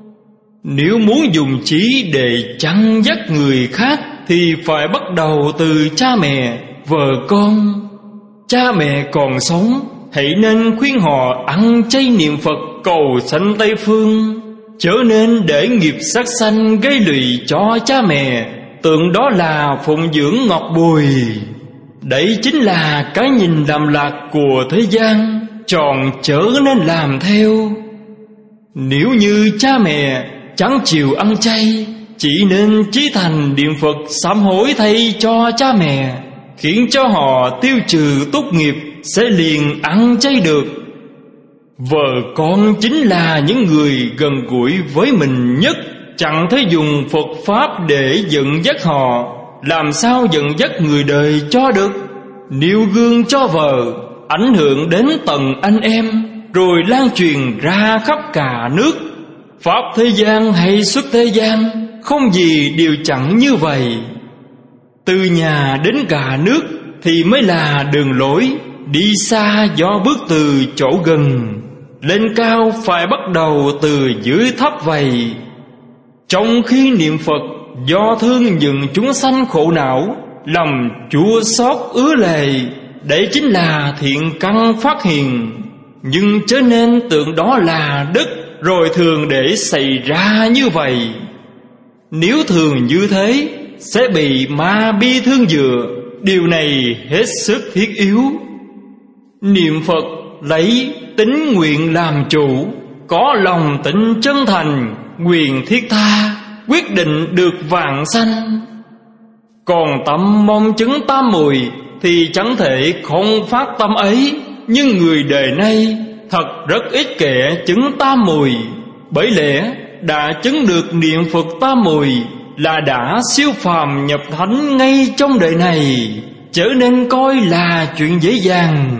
Nếu muốn dùng trí để chăn dắt người khác thì phải bắt đầu từ cha mẹ, vợ con. Cha mẹ còn sống hãy nên khuyên họ ăn chay niệm Phật cầu sanh Tây Phương, chớ nên để nghiệp sát sanh gây lụy cho cha mẹ, tưởng đó là phụng dưỡng ngọt bùi. Đấy chính là cái nhìn lầm lạc của thế gian, tròn chớ nên làm theo. Nếu như cha mẹ chẳng chịu ăn chay, chỉ nên chí thành niệm Phật sám hối thay cho cha mẹ, khiến cho họ tiêu trừ tốt nghiệp, sẽ liền ăn chay được. Vợ con chính là những người gần gũi với mình nhất, chẳng thể dùng Phật Pháp để dẫn dắt họ, làm sao dẫn dắt người đời cho được. Nêu gương cho vợ, ảnh hưởng đến tầng anh em, rồi lan truyền ra khắp cả nước. Pháp thế gian hay xuất thế gian, không gì đều chẳng như vậy. Từ nhà đến cả nước thì mới là đường lối, đi xa do bước từ chỗ gần, lên cao phải bắt đầu từ dưới thấp vậy. Trong khi niệm Phật, do thương những chúng sanh khổ não, lòng chua xót ứa lệ, đấy chính là thiện căn phát hiện. Nhưng chớ nên tưởng đó là đức, rồi thường để xảy ra như vậy. Nếu thường như thế, sẽ bị ma bi thương dựa. Điều này hết sức thiết yếu. Niệm Phật lấy tính nguyện làm chủ, có lòng tịnh chân thành, nguyện thiết tha, quyết định được vạn sanh. Còn tâm mong chứng tam muội thì chẳng thể không phát tâm ấy. Nhưng người đời nay thật rất ít kẻ chứng tam muội, bởi lẽ đã chứng được niệm Phật tam muội là đã siêu phàm nhập thánh ngay trong đời này, trở nên coi là chuyện dễ dàng.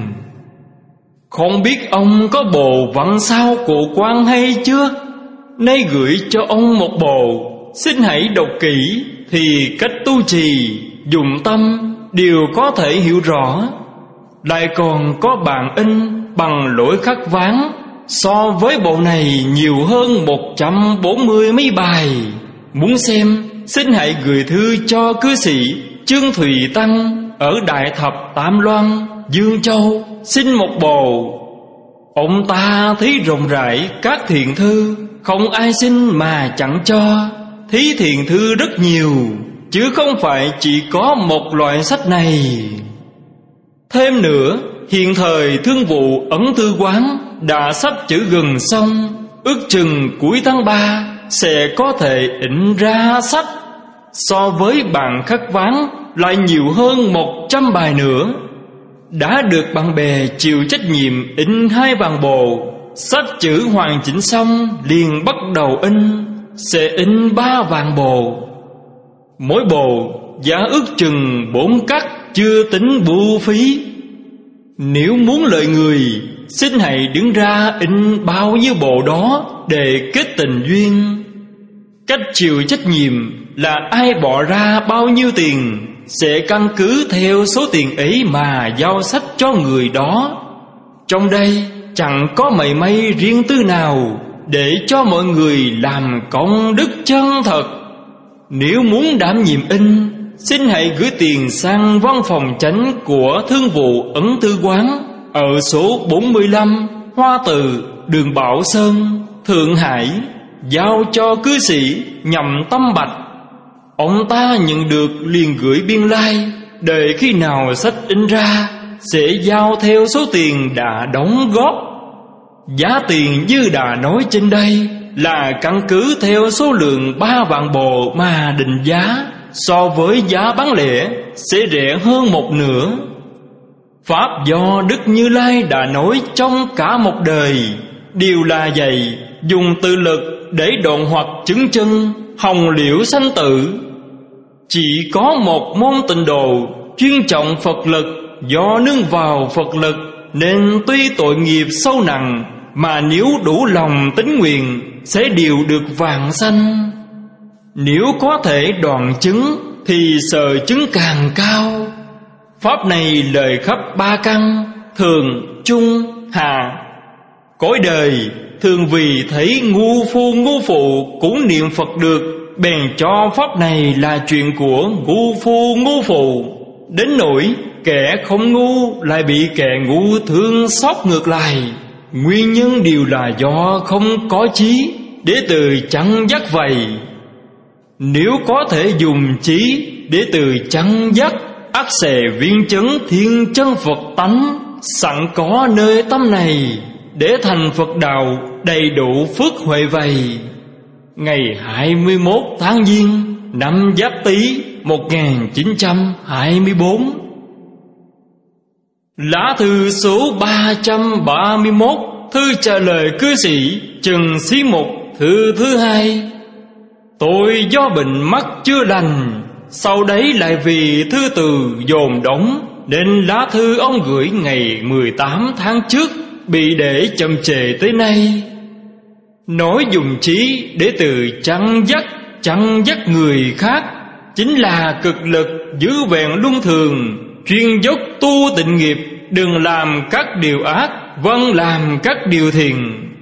Không biết ông có bộ văn sao cụ quan hay chưa? Nay gửi cho ông một bộ, xin hãy đọc kỹ, thì cách tu trì, dụng tâm đều có thể hiểu rõ. Lại còn có bản in bằng lỗi khắc ván, so với bộ này nhiều hơn một trăm bốn mươi mấy bài. Muốn xem, xin hãy gửi thư cho cư sĩ Trương Thùy Tăng ở Đại Thập Tam Loan, Dương Châu, xin một bộ. Ông ta thấy rộng rãi các thiện thư, không ai xin mà chẳng cho. Thí thiện thư rất nhiều, chứ không phải chỉ có một loại sách này. Thêm nữa, hiện thời thương vụ ấn thư quán đã sắp chữ gần xong, ước chừng cuối tháng ba sẽ có thể in ra sách. So với bản khắc ván lại nhiều hơn một trăm bài nữa. Đã được bạn bè chịu trách nhiệm in hai vạn bộ. Sách chữ hoàn chỉnh xong liền bắt đầu in, sẽ in ba vạn bộ. Mỗi bộ giá ước chừng bốn cắt, chưa tính bưu phí. Nếu muốn lợi người, xin hãy đứng ra in bao nhiêu bộ đó để kết tình duyên. Cách chịu trách nhiệm là ai bỏ ra bao nhiêu tiền, sẽ căn cứ theo số tiền ấy mà giao sách cho người đó. Trong đây chẳng có mảy may riêng tư nào, để cho mọi người làm công đức chân thật. Nếu muốn đảm nhiệm in, xin hãy gửi tiền sang văn phòng chánh của Thương vụ Ấn Thư Quán ở số bốn mươi lăm Hoa Từ, đường Bảo Sơn, Thượng Hải, giao cho cư sĩ Nhậm Tâm Bạch. Ông ta nhận được liền gửi biên lai, đợi khi nào sách in ra sẽ giao theo số tiền đã đóng góp. Giá tiền như đã nói trên đây là căn cứ theo số lượng ba vạn bộ mà định giá, so với giá bán lẻ sẽ rẻ hơn một nửa. Pháp do Đức Như Lai đã nói trong cả một đời đều là vậy, dùng tự lực để đoạn hoặc chứng chân hồng liễu sanh tử. Chỉ có một môn tịnh độ chuyên trọng Phật lực, do nương vào Phật lực nên tuy tội nghiệp sâu nặng, mà nếu đủ lòng tín nguyện sẽ điều được vạn sanh. Nếu có thể đoạn chứng thì sở chứng càng cao. Pháp này lời khắp ba căn, thường, trung, hạ. Cõi đời thường vì thấy ngu phu ngu phụ cũng niệm Phật được, bèn cho pháp này là chuyện của ngu phu ngu phụ, đến nỗi kẻ không ngu lại bị kẻ ngu thương xót ngược lại. Nguyên nhân đều là do không có trí, để từ chăn dắt vậy. Nếu có thể dùng trí để từ chăn dắt, ắt sẽ viên chấn thiên chân Phật tánh sẵn có nơi tâm này, để thành Phật đạo đầy đủ phước huệ vầy. Ngày hai mươi mốt tháng Giêng năm Giáp Tý một nghìn chín trăm hai mươi bốn. Lá thư số ba trăm ba mươi mốt, thư trả lời cư sĩ Trần Sĩ Mục, thư thứ hai. Tôi do bệnh mắt chưa lành, sau đấy lại vì thư từ dồn đóng, nên lá thư ông gửi ngày mười tám tháng trước bị để chậm trễ tới nay. Nói dùng trí để từ chăn dắt, chăn dắt người khác, chính là cực lực giữ vẹn luân thường, chuyên dốc tu tịnh nghiệp, đừng làm các điều ác, vâng làm các điều thiện.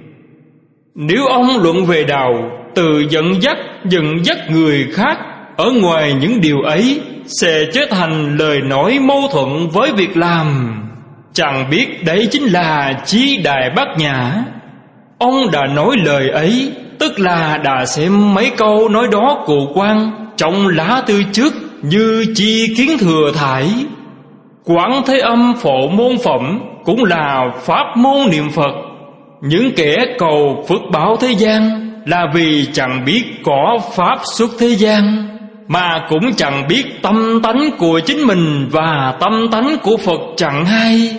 Nếu ông luận về đạo, từ dẫn dắt, dẫn dắt người khác, ở ngoài những điều ấy sẽ trở thành lời nói mâu thuẫn với việc làm. Chẳng biết đấy chính là chí đại bát nhã. Ông đã nói lời ấy, tức là đã xem mấy câu nói đó cụ quan trong lá thư trước như chi kiến thừa thải. Quán Thế Âm phổ môn phẩm cũng là pháp môn niệm Phật. Những kẻ cầu phước báo thế gian là vì chẳng biết có pháp xuất thế gian, mà cũng chẳng biết tâm tánh của chính mình và tâm tánh của Phật chẳng hay.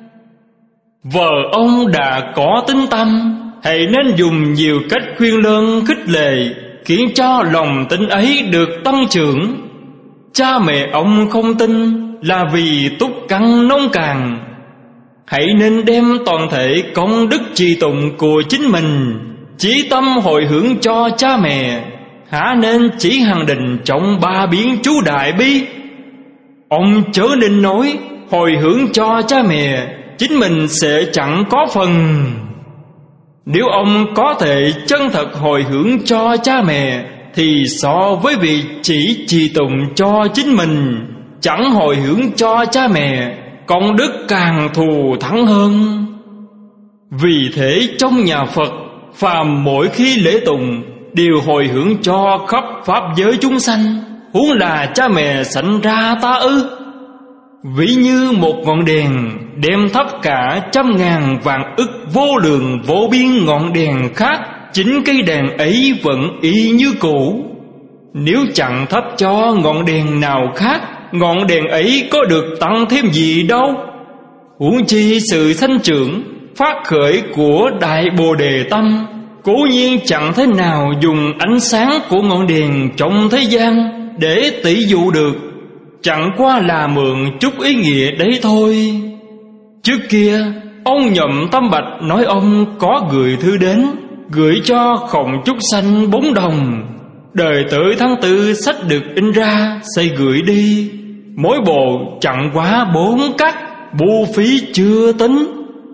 Vợ ông đã có tín tâm, hãy nên dùng nhiều cách khuyên lơn khích lệ, khiến cho lòng tin ấy được tăng trưởng. Cha mẹ ông không tin là vì túc căn nông cạn. Hãy nên đem toàn thể công đức trì tụng của chính mình chí tâm hồi hướng cho cha mẹ, há nên chỉ hằng định trong ba biến chú đại bi. Ông chớ nên nói hồi hướng cho cha mẹ, chính mình sẽ chẳng có phần. Nếu ông có thể chân thật hồi hướng cho cha mẹ, thì so với việc chỉ trì tụng cho chính mình, chẳng hồi hướng cho cha mẹ, công đức càng thù thắng hơn. Vì thế trong nhà Phật, phàm mỗi khi lễ tụng đều hồi hướng cho khắp pháp giới chúng sanh, huống là cha mẹ sanh ra ta ư? Ví như một ngọn đèn đem thắp cả trăm ngàn vạn ức vô lượng vô biên ngọn đèn khác, chính cây đèn ấy vẫn y như cũ. Nếu chẳng thắp cho ngọn đèn nào khác, ngọn đèn ấy có được tăng thêm gì đâu. Huống chi sự sanh trưởng phát khởi của Đại Bồ Đề Tâm, cố nhiên chẳng thế nào dùng ánh sáng của ngọn đèn trong thế gian để tỷ dụ được, chẳng qua là mượn chút ý nghĩa đấy thôi. Trước kia ông Nhậm Tâm Bạch nói ông có gửi thư đến, gửi cho Khổng Trúc Xanh bốn đồng. Đời tới tháng tư sách được in ra, xây gửi đi. Mỗi bộ chẳng quá bốn cắt, bù phí chưa tính.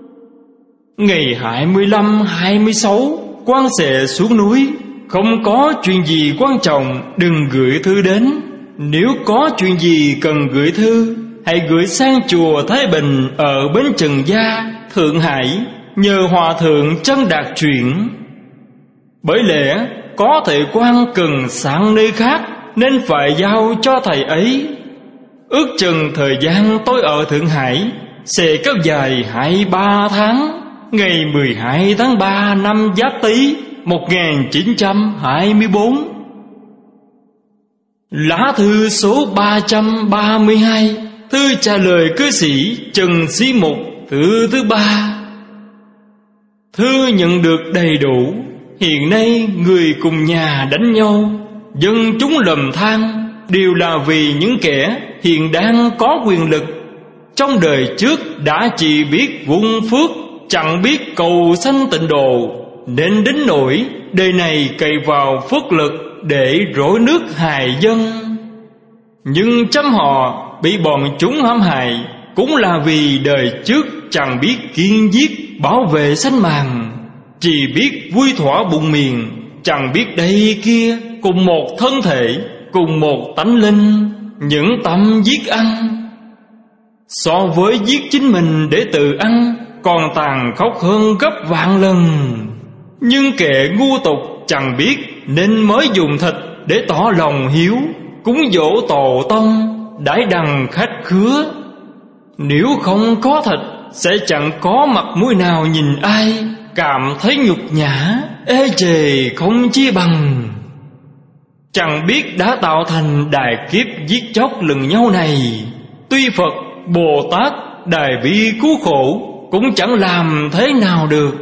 Ngày hai mươi lăm, hai mươi sáu quan sẽ xuống núi, không có chuyện gì quan trọng đừng gửi thư đến. Nếu có chuyện gì cần gửi thư, hãy gửi sang chùa Thái Bình ở Bến Trần Gia, Thượng Hải, nhờ Hòa Thượng Chân Đạt chuyển. Bởi lẽ có thầy quan cần sang nơi khác, nên phải giao cho thầy ấy. Ước chừng thời gian tôi ở Thượng Hải sẽ kéo dài hai ba tháng. Ngày mười hai tháng ba năm Giáp Tý một nghìn chín trăm hai mươi bốn. Lá thư số ba trăm ba mươi hai, thư trả lời cư sĩ Trần Sĩ Mục, thư thứ ba. Thư nhận được đầy đủ. Hiện nay người cùng nhà đánh nhau, dân chúng lầm than, đều là vì những kẻ hiện đang có quyền lực. Trong đời trước đã chỉ biết vun phước, chẳng biết cầu sanh tịnh độ, nên đến nỗi đời này cày vào phước lực để rỗi nước hại dân. Nhưng chăm họ bị bọn chúng hãm hại, cũng là vì đời trước chẳng biết kiên giết bảo vệ sanh mạng, chỉ biết vui thỏa bụng miền, chẳng biết đây kia cùng một thân thể, cùng một tánh linh, những tâm giết ăn. so với giết chính mình để tự ăn còn tàn khốc hơn gấp vạn lần. Nhưng kẻ ngu tục chẳng biết nên mới dùng thịt để tỏ lòng hiếu, cúng dỗ tổ tông, đãi đằng khách khứa. Nếu không có thịt sẽ chẳng có mặt mũi nào nhìn ai, cảm thấy nhục nhã, ê chề không chi bằng. Chẳng biết đã tạo thành đại kiếp giết chóc lừng nhau này, tuy Phật, Bồ Tát, Đại Bi cứu khổ cũng chẳng làm thế nào được.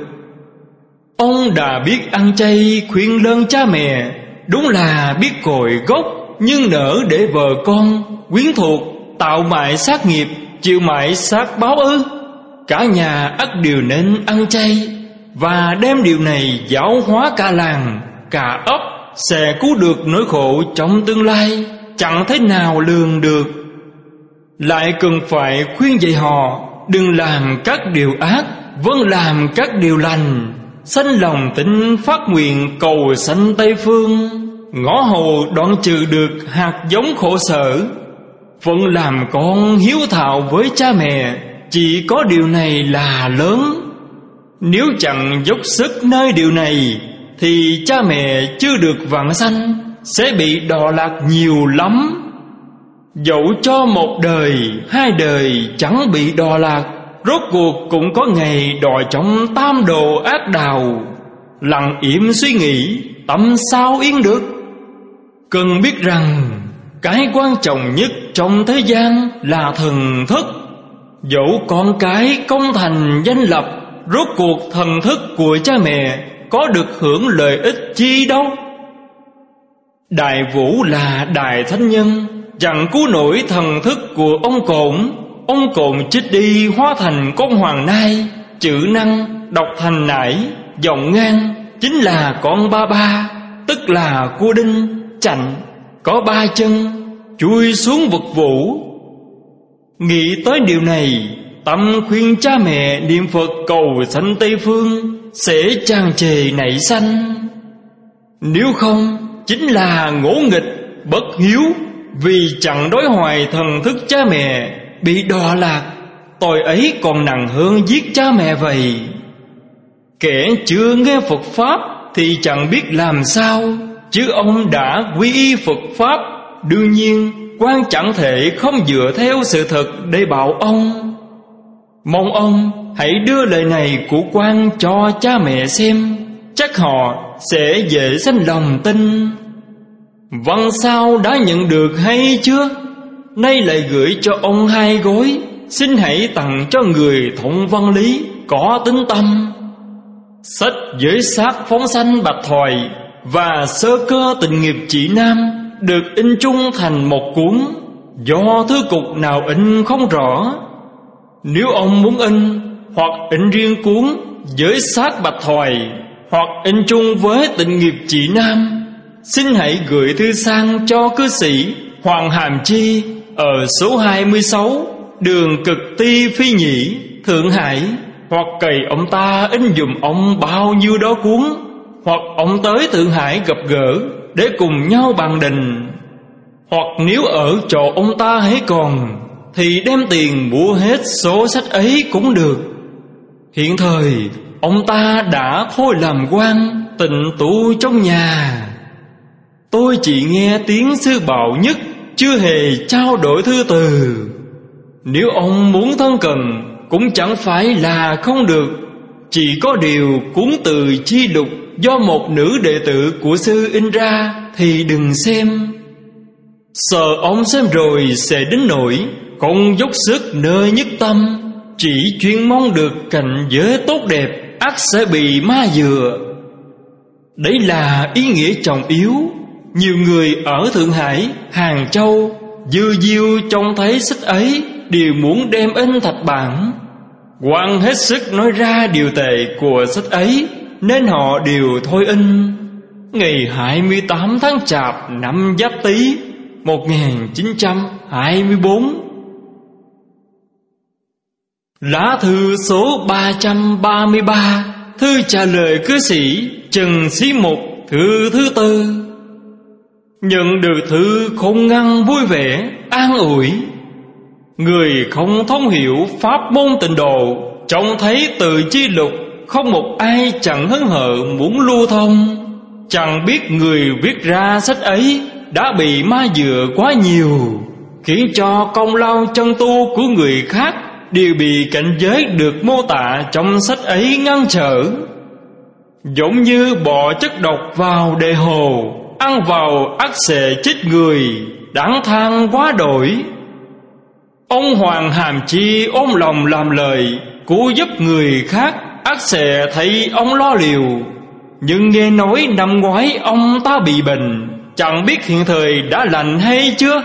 Ông đã biết ăn chay khuyên lơn cha mẹ, đúng là biết cội gốc, nhưng nỡ để vợ con, quyến thuộc, tạo mại sát nghiệp, chịu mại sát báo ư? Cả nhà ắt đều nên ăn chay, và đem điều này giáo hóa cả làng, cả ấp, sẽ cứu được nỗi khổ trong tương lai, chẳng thế nào lường được. Lại cần phải khuyên dạy họ đừng làm các điều ác, vẫn làm các điều lành, sanh lòng tin phát nguyện cầu sanh Tây Phương, ngõ hầu đoạn trừ được hạt giống khổ sở. Vẫn làm con hiếu thảo với cha mẹ, chỉ có điều này là lớn. Nếu chẳng dốc sức nơi điều này, thì cha mẹ chưa được vãng sanh sẽ bị đọa lạc nhiều lắm. Dẫu cho một đời, hai đời chẳng bị đọa lạc, rốt cuộc cũng có ngày đọa trong tam đồ ác đạo. Lặng im suy nghĩ, tâm sao yên được. Cần biết rằng cái quan trọng nhất trong thế gian là thần thức. Dẫu con cái công thành danh lập, rốt cuộc thần thức của cha mẹ có được hưởng lợi ích chi đâu. Đại Vũ là đại thánh nhân, chẳng cứu nổi thần thức của ông Cổn. Ông Cổn chết đi hóa thành con hoàng nai, chữ năng, đọc thành nải, giọng ngang, chính là con ba ba, tức là cô Đinh, chạnh, có ba chân, chui xuống vực vũ. Nghĩ tới điều này, tâm khuyên cha mẹ niệm Phật cầu sanh Tây Phương sẽ tràn trề nảy sanh. Nếu không, chính là ngỗ nghịch, bất hiếu, vì chẳng đối hoài thần thức cha mẹ, bị đọa lạc, tội ấy còn nặng hơn giết cha mẹ vậy. Kẻ chưa nghe Phật Pháp thì chẳng biết làm sao, chứ ông đã quy y Phật Pháp, đương nhiên quan chẳng thể không dựa theo sự thật để bảo ông. Mong ông hãy đưa lời này của quan cho cha mẹ xem, chắc họ sẽ dễ sanh lòng tin. Văn sao đã nhận được hay chưa? Nay lại gửi cho ông hai gói, xin hãy tặng cho người thông văn lý, có tính tâm. Sách Giới Sát Phóng Sanh Bạch Thoại và Sơ Cơ Tịnh Nghiệp Chỉ Nam được in chung thành một cuốn, do thư cục nào in không rõ. Nếu ông muốn in, hoặc in riêng cuốn Giới Sát Bạch Thoại, hoặc in chung với Tịnh Nghiệp Chỉ Nam, xin hãy gửi thư sang cho cư sĩ Hoàng Hàm Chi ở số hai mươi sáu đường Cực Ti Phi Nhĩ, Thượng Hải, hoặc cày ông ta in dùm ông bao nhiêu đó cuốn, hoặc ông tới Thượng Hải gặp gỡ để cùng nhau bàn đình. Hoặc nếu ở chỗ ông ta hãy còn, thì đem tiền mua hết số sách ấy cũng được. Hiện thời ông ta đã thôi làm quan, tịnh tu trong nhà. Tôi chỉ nghe tiếng sư Bảo Nhất, chưa hề trao đổi thư từ. Nếu ông muốn thân cận cũng chẳng phải là không được, chỉ có điều cuốn từ chi lục do một nữ đệ tử của sư in ra thì đừng xem. Sợ ông xem rồi sẽ đến nỗi không dốc sức nơi nhất tâm, chỉ chuyên mong được cảnh giới tốt đẹp, ắt sẽ bị ma dừa. Đấy là ý nghĩa trọng yếu. Nhiều người ở Thượng Hải, Hàng Châu, dư diêu trông thấy sách ấy đều muốn đem in thạch bản. Quan hết sức nói ra điều tệ của sách ấy, nên họ đều thôi in. Ngày hai mươi tám tháng Chạp năm Giáp Tý một nghìn chín trăm hai mươi bốn. Lá thư số ba trăm ba mươi ba, thư trả lời cư sĩ Trần Sĩ Mục, thư thứ tư. Nhận được thư không ngăn vui vẻ, an ủi. Người không thông hiểu pháp môn tịnh độ, trông thấy từ chi lục không một ai chẳng hớn hở muốn lưu thông. Chẳng biết người viết ra sách ấy đã bị ma dựa quá nhiều, khiến cho công lao chân tu của người khác đều bị cảnh giới được mô tả trong sách ấy ngăn trở. Giống như bỏ chất độc vào đề hồ, ăn vào ắt sẽ chết người, đáng than quá đổi. Ông Hoàng Hàm Chi ôm lòng làm lời, cứu giúp người khác, ắt sẽ thấy ông lo liều. Nhưng nghe nói năm ngoái ông ta bị bệnh, chẳng biết hiện thời đã lành hay chưa.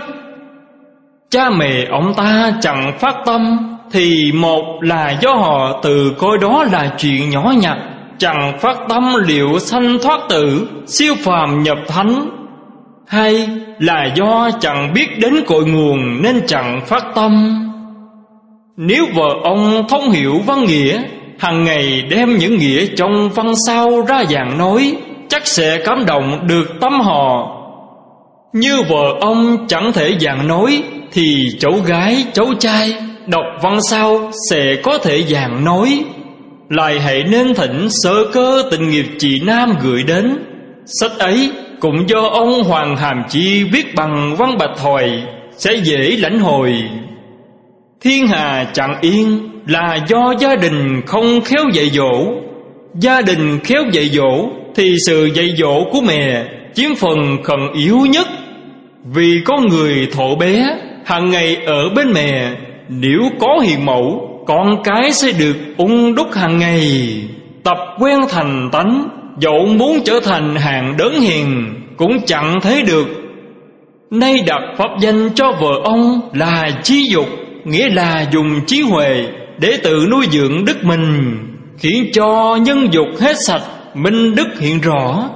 Cha mẹ ông ta chẳng phát tâm, thì một là do họ tự coi đó là chuyện nhỏ nhặt, chẳng phát tâm liệu sanh thoát tử, siêu phàm nhập thánh. Hay là do chẳng biết đến cội nguồn nên chẳng phát tâm. Nếu vợ ông thông hiểu văn nghĩa, hàng ngày đem những nghĩa trong văn sao ra giảng nói, chắc sẽ cảm động được tâm họ. Như vợ ông chẳng thể giảng nói, thì cháu gái, cháu trai đọc văn sao sẽ có thể giảng nói. Lại hãy nên thỉnh Sơ Cơ Tịnh Nghiệp Chỉ Nam gửi đến. Sách ấy cũng do ông Hoàng Hàm Chi viết bằng văn bạch thoại, sẽ dễ lãnh hội. Thiên hà chẳng yên là do gia đình không khéo dạy dỗ. Gia đình khéo dạy dỗ thì sự dạy dỗ của mẹ chiếm phần khẩn yếu nhất. Vì có người thổ bé hàng ngày ở bên mẹ, nếu có hiền mẫu, con cái sẽ được ung đúc hàng ngày. Tập quen thành tánh, dẫu muốn trở thành hạng đớn hiền cũng chẳng thấy được. Nay đặt pháp danh cho vợ ông là trí dục, nghĩa là dùng trí huệ để tự nuôi dưỡng đức mình, khiến cho nhân dục hết sạch, minh đức hiện rõ.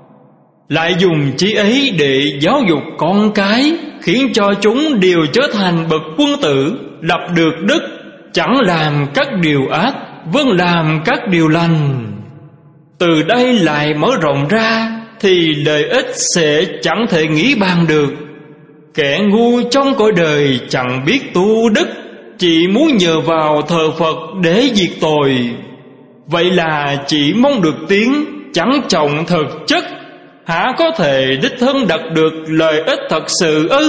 Lại dùng trí ấy để giáo dục con cái, khiến cho chúng đều trở thành bậc quân tử, lập được đức, chẳng làm các điều ác, vâng làm các điều lành. Từ đây lại mở rộng ra, thì lợi ích sẽ chẳng thể nghĩ bàn được. Kẻ ngu trong cõi đời chẳng biết tu đức, chỉ muốn nhờ vào thờ Phật để diệt tội. Vậy là chỉ mong được tiếng, chẳng trọng thực chất, há có thể đích thân đạt được lợi ích thật sự ư?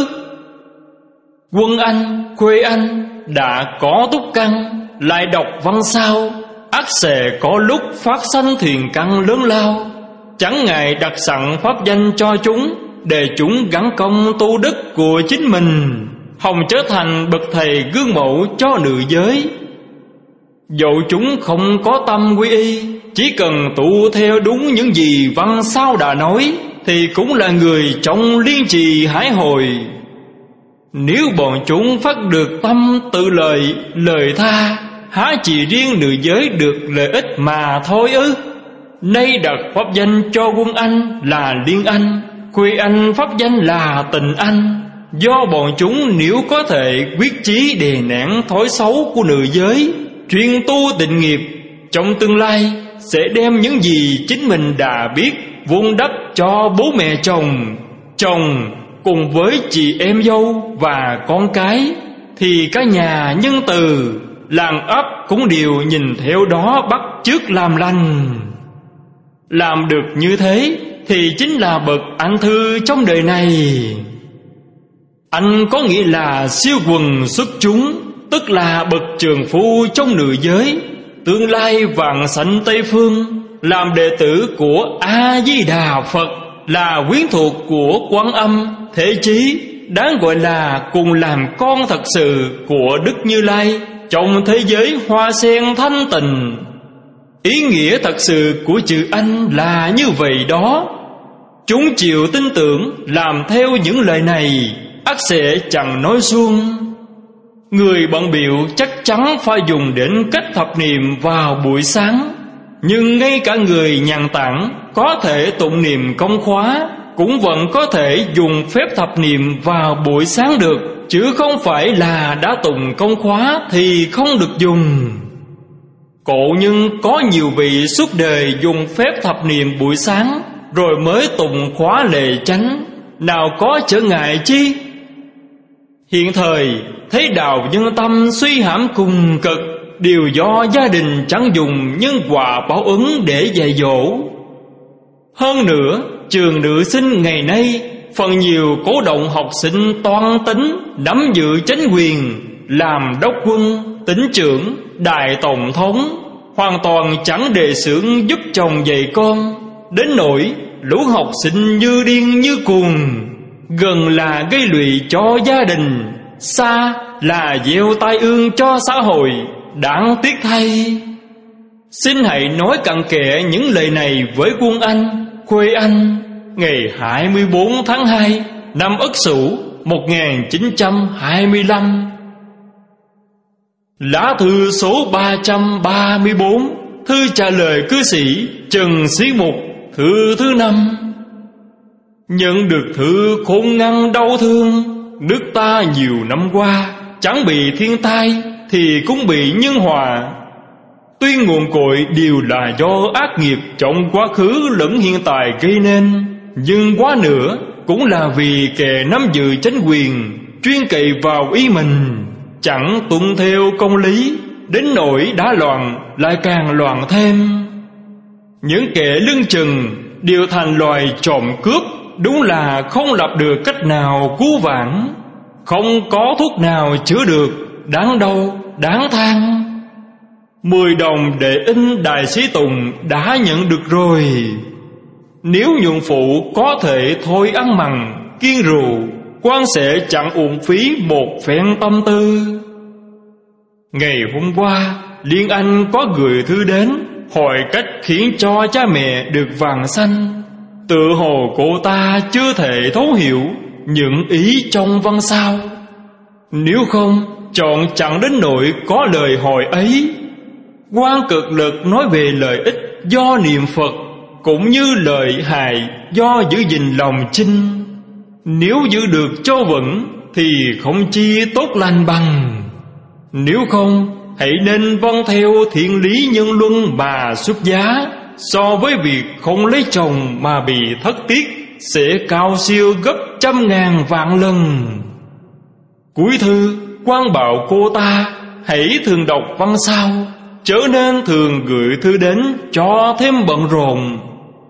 Quân anh, quê anh đã có túc căn, lại đọc văn sao, ắt sẽ có lúc phát sanh thiền căn lớn lao. Chẳng ngại đặt sẵn pháp danh cho chúng, để chúng gắn công tu đức của chính mình, hòng trở thành bậc thầy gương mẫu cho nữ giới. Dẫu chúng không có tâm quy y, chỉ cần tu theo đúng những gì văn sao đã nói, thì cũng là người trong liên trì hải hồi. Nếu bọn chúng phát được tâm tự lợi, lời tha, há chỉ riêng nữ giới được lợi ích mà thôi ư? Nay đặt pháp danh cho quân anh là Liên Anh, quê anh pháp danh là Tình Anh. Do bọn chúng nếu có thể quyết chí đè nén thói xấu của nữ giới, chuyên tu tịnh nghiệp, trong tương lai sẽ đem những gì chính mình đã biết vun đắp cho bố mẹ chồng, chồng cùng với chị em dâu và con cái, thì cả nhà nhân từ, làng ấp cũng đều nhìn theo đó bắt chước làm lành. Làm được như thế thì chính là bậc anh thư trong đời này. Anh có nghĩa là siêu quần xuất chúng, tức là bậc trường phu trong nữ giới, tương lai vạn sanh Tây Phương, làm đệ tử của A Di Đà Phật, là quyến thuộc của Quan Âm, Thế Chí, đáng gọi là cùng làm con thật sự của Đức Như Lai trong thế giới hoa sen thanh tịnh. Ý nghĩa thật sự của chữ anh là như vậy đó. Chúng chịu tin tưởng làm theo những lời này, ắt sẽ chẳng nói suông. Người bận bịu chắc chắn phải dùng đến cách thập niệm vào buổi sáng, nhưng ngay cả người nhàn tản có thể tụng niệm công khóa cũng vẫn có thể dùng phép thập niệm vào buổi sáng được, chứ không phải là đã tụng công khóa thì không được dùng. Cổ nhân có nhiều vị suốt đời dùng phép thập niệm buổi sáng rồi mới tụng khóa lệ chánh, nào có trở ngại chi? Hiện thời thế đạo nhân tâm suy hãm cùng cực, đều do gia đình chẳng dùng nhân quả báo ứng để dạy dỗ. Hơn nữa, trường nữ sinh ngày nay phần nhiều cố động học sinh toan tính, nắm giữ chính quyền, làm đốc quân, tỉnh trưởng, đại tổng thống, hoàn toàn chẳng đề xướng giúp chồng dạy con, đến nỗi lũ học sinh như điên như cuồng, gần là gây lụy cho gia đình, xa là gieo tai ương cho xã hội. Đáng tiếc thay. Xin hãy nói cặn kẽ những lời này với quân Anh, quê Anh, ngày hai mươi bốn tháng hai năm Ất Sửu một nghìn chín trăm hai mươi lăm. Lá thư số ba trăm ba mươi bốn, thư trả lời cư sĩ Trần Sĩ Mục, thư thứ năm. Nhận được thư khôn ngăn đau thương, nước ta nhiều năm qua chẳng bị thiên tai thì cũng bị nhân hòa. Tuy nguồn cội đều là do ác nghiệp trong quá khứ lẫn hiện tại gây nên, nhưng quá nữa cũng là vì kẻ nắm giữ chính quyền chuyên cậy vào ý mình, chẳng tuân theo công lý, đến nỗi đã loạn lại càng loạn thêm. Những kẻ lưng chừng đều thành loài trộm cướp, đúng là không lập được cách nào cứu vãn, không có thuốc nào chữa được, đáng đau đáng than. Mười đồng để in Đại Sĩ Tùng đã nhận được rồi. Nếu nhuận phụ có thể thôi ăn mặn kiêng rượu, quan sẽ chẳng uổng phí một phen tâm tư. Ngày hôm qua Liên Anh có gửi thư đến, hỏi cách khiến cho cha mẹ được vàng xanh. Tự hồ cô ta chưa thể thấu hiểu những ý trong văn sao, nếu không chọn chẳng đến nỗi có lời hỏi ấy. Quan cực lực nói về lợi ích do niệm Phật, cũng như lợi hại do giữ gìn lòng chinh. Nếu giữ được cho vững thì không chi tốt lành bằng. Nếu không, hãy nên vâng theo thiện lý nhân luân mà xuất giá, so với việc không lấy chồng mà bị thất tiết sẽ cao siêu gấp trăm ngàn vạn lần. Cuối thư, quan bảo cô ta hãy thường đọc văn sao, chớ nên thường gửi thư đến cho thêm bận rộn.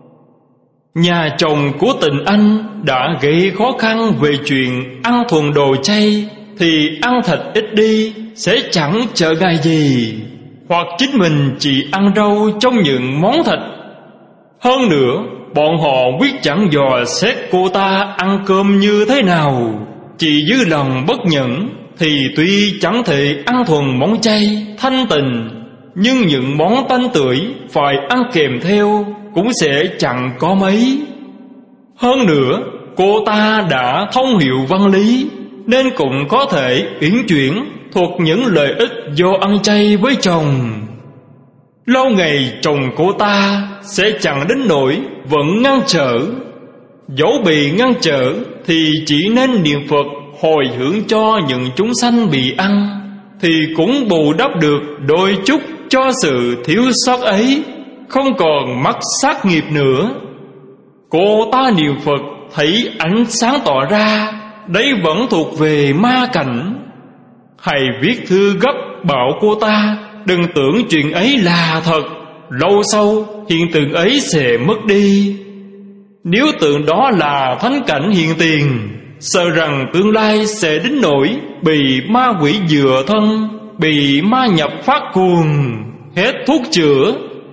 Nhà chồng của Tình Anh đã gây khó khăn về chuyện ăn thuần đồ chay, thì ăn thịt ít đi sẽ chẳng trở ngại gì, hoặc chính mình chỉ ăn rau trong những món thịt. Hơn nữa, bọn họ quyết chẳng dò xét cô ta ăn cơm như thế nào, chỉ giữ lòng bất nhẫn thì tuy chẳng thể ăn thuần món chay thanh tịnh, nhưng những món tanh tưởi phải ăn kèm theo cũng sẽ chẳng có mấy. Hơn nữa, cô ta đã thông hiểu văn lý, nên cũng có thể uyển chuyển thuộc những lợi ích do ăn chay với chồng. Lâu ngày chồng cô ta sẽ chẳng đến nỗi vẫn ngăn trở. Dẫu bị ngăn trở thì chỉ nên niệm Phật hồi hướng cho những chúng sanh bị ăn, thì cũng bù đắp được đôi chút cho sự thiếu sót ấy, không còn mắc sát nghiệp nữa. Cô ta niệm Phật thấy ánh sáng tỏ ra, đấy vẫn thuộc về ma cảnh. Hãy viết thư gấp bảo cô ta đừng tưởng chuyện ấy là thật, lâu sau hiện tượng ấy sẽ mất đi. Nếu tưởng đó là thánh cảnh hiện tiền, sợ rằng tương lai sẽ đến nỗi bị ma quỷ dựa thân, bị ma nhập phát cuồng, hết thuốc chữa.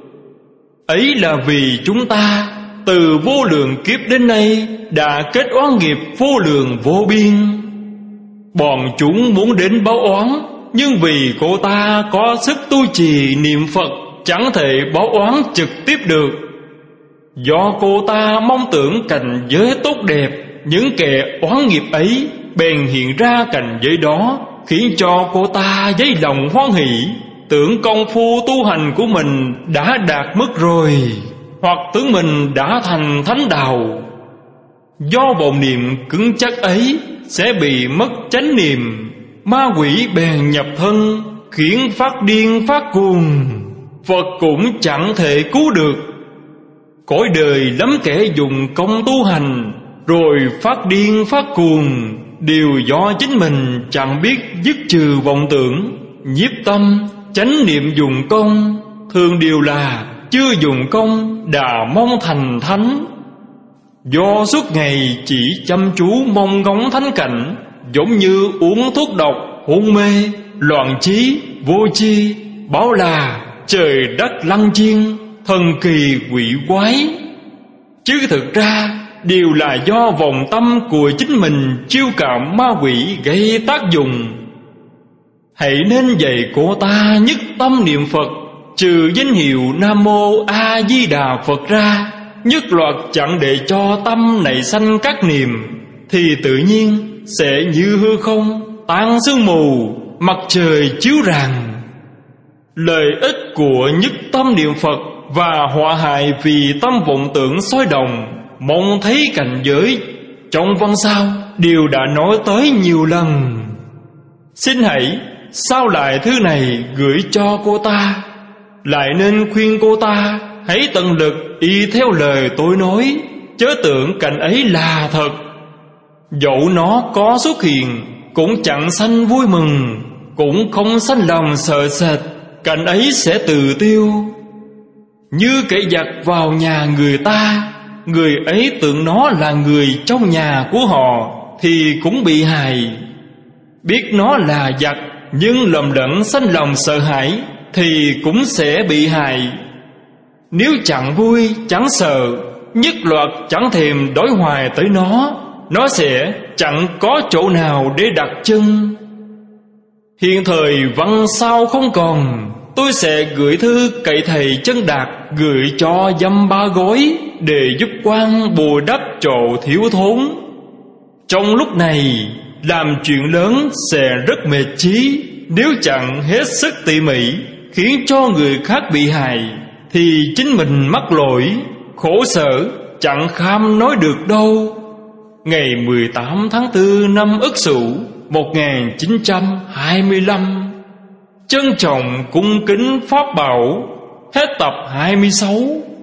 Ấy là vì chúng ta từ vô lượng kiếp đến nay đã kết oán nghiệp vô lượng vô biên. Bọn chúng muốn đến báo oán, nhưng vì cô ta có sức tu trì niệm Phật, chẳng thể báo oán trực tiếp được. Do cô ta mong tưởng cảnh giới tốt đẹp, những kẻ oán nghiệp ấy bèn hiện ra cảnh giới đó, khiến cho cô ta dấy lòng hoan hỷ, tưởng công phu tu hành của mình đã đạt mức rồi, hoặc tưởng mình đã thành thánh đạo. Do vọng niệm cứng chắc ấy sẽ bị mất chánh niệm, ma quỷ bèn nhập thân, khiến phát điên phát cuồng, Phật cũng chẳng thể cứu được. Cõi đời lắm kẻ dùng công tu hành, rồi phát điên phát cuồng, đều do chính mình chẳng biết dứt trừ vọng tưởng, nhiếp tâm, chánh niệm dùng công. Thường đều là chưa dùng công đã mong thành thánh. Do suốt ngày chỉ chăm chú mong ngóng thánh cảnh, giống như uống thuốc độc, hôn mê, loạn trí, vô tri, bảo là trời đất lăng chiên, thần kỳ quỷ quái. Chứ thực ra đều là do vọng tâm của chính mình chiêu cảm ma quỷ gây tác dụng. Hãy nên dạy cô ta nhất tâm niệm Phật, trừ danh hiệu Nam Mô A Di Đà Phật ra, nhất loạt chẳng để cho tâm nảy sanh các niệm, thì tự nhiên sẽ như hư không, tan sương mù, mặt trời chiếu rạng. Lợi ích của nhất tâm niệm Phật và họa hại vì tâm vọng tưởng soi đồng, mong thấy cảnh giới trong văn sao đều đã nói tới nhiều lần. Xin hãy sao lại thứ này gửi cho cô ta, lại nên khuyên cô ta hãy tận lực y theo lời tôi nói, chớ tưởng cảnh ấy là thật. Dẫu nó có xuất hiện cũng chẳng sanh vui mừng, cũng không sanh lòng sợ sệt, cảnh ấy sẽ tự tiêu. Như kẻ giặc vào nhà người ta, người ấy tưởng nó là người trong nhà của họ thì cũng bị hại. Biết nó là giặc nhưng lầm lẫn sanh lòng sợ hãi thì cũng sẽ bị hại. Nếu chẳng vui chẳng sợ, nhất loạt chẳng thèm đối hoài tới nó, nó sẽ chẳng có chỗ nào để đặt chân. Hiện thời văn sao không còn, tôi sẽ gửi thư cậy thầy Chân Đạt gửi cho dăm ba gói, để giúp quan bù đắp chỗ thiếu thốn. Trong lúc này làm chuyện lớn sẽ rất mệt chí, nếu chẳng hết sức tỉ mỉ khiến cho người khác bị hại thì chính mình mắc lỗi, khổ sở chẳng kham nói được đâu. Ngày mười tám tháng tư năm Ất Sửu một nghìn chín trăm hai mươi lăm, trân trọng cung kính Pháp Bảo. Hết tập hai mươi sáu.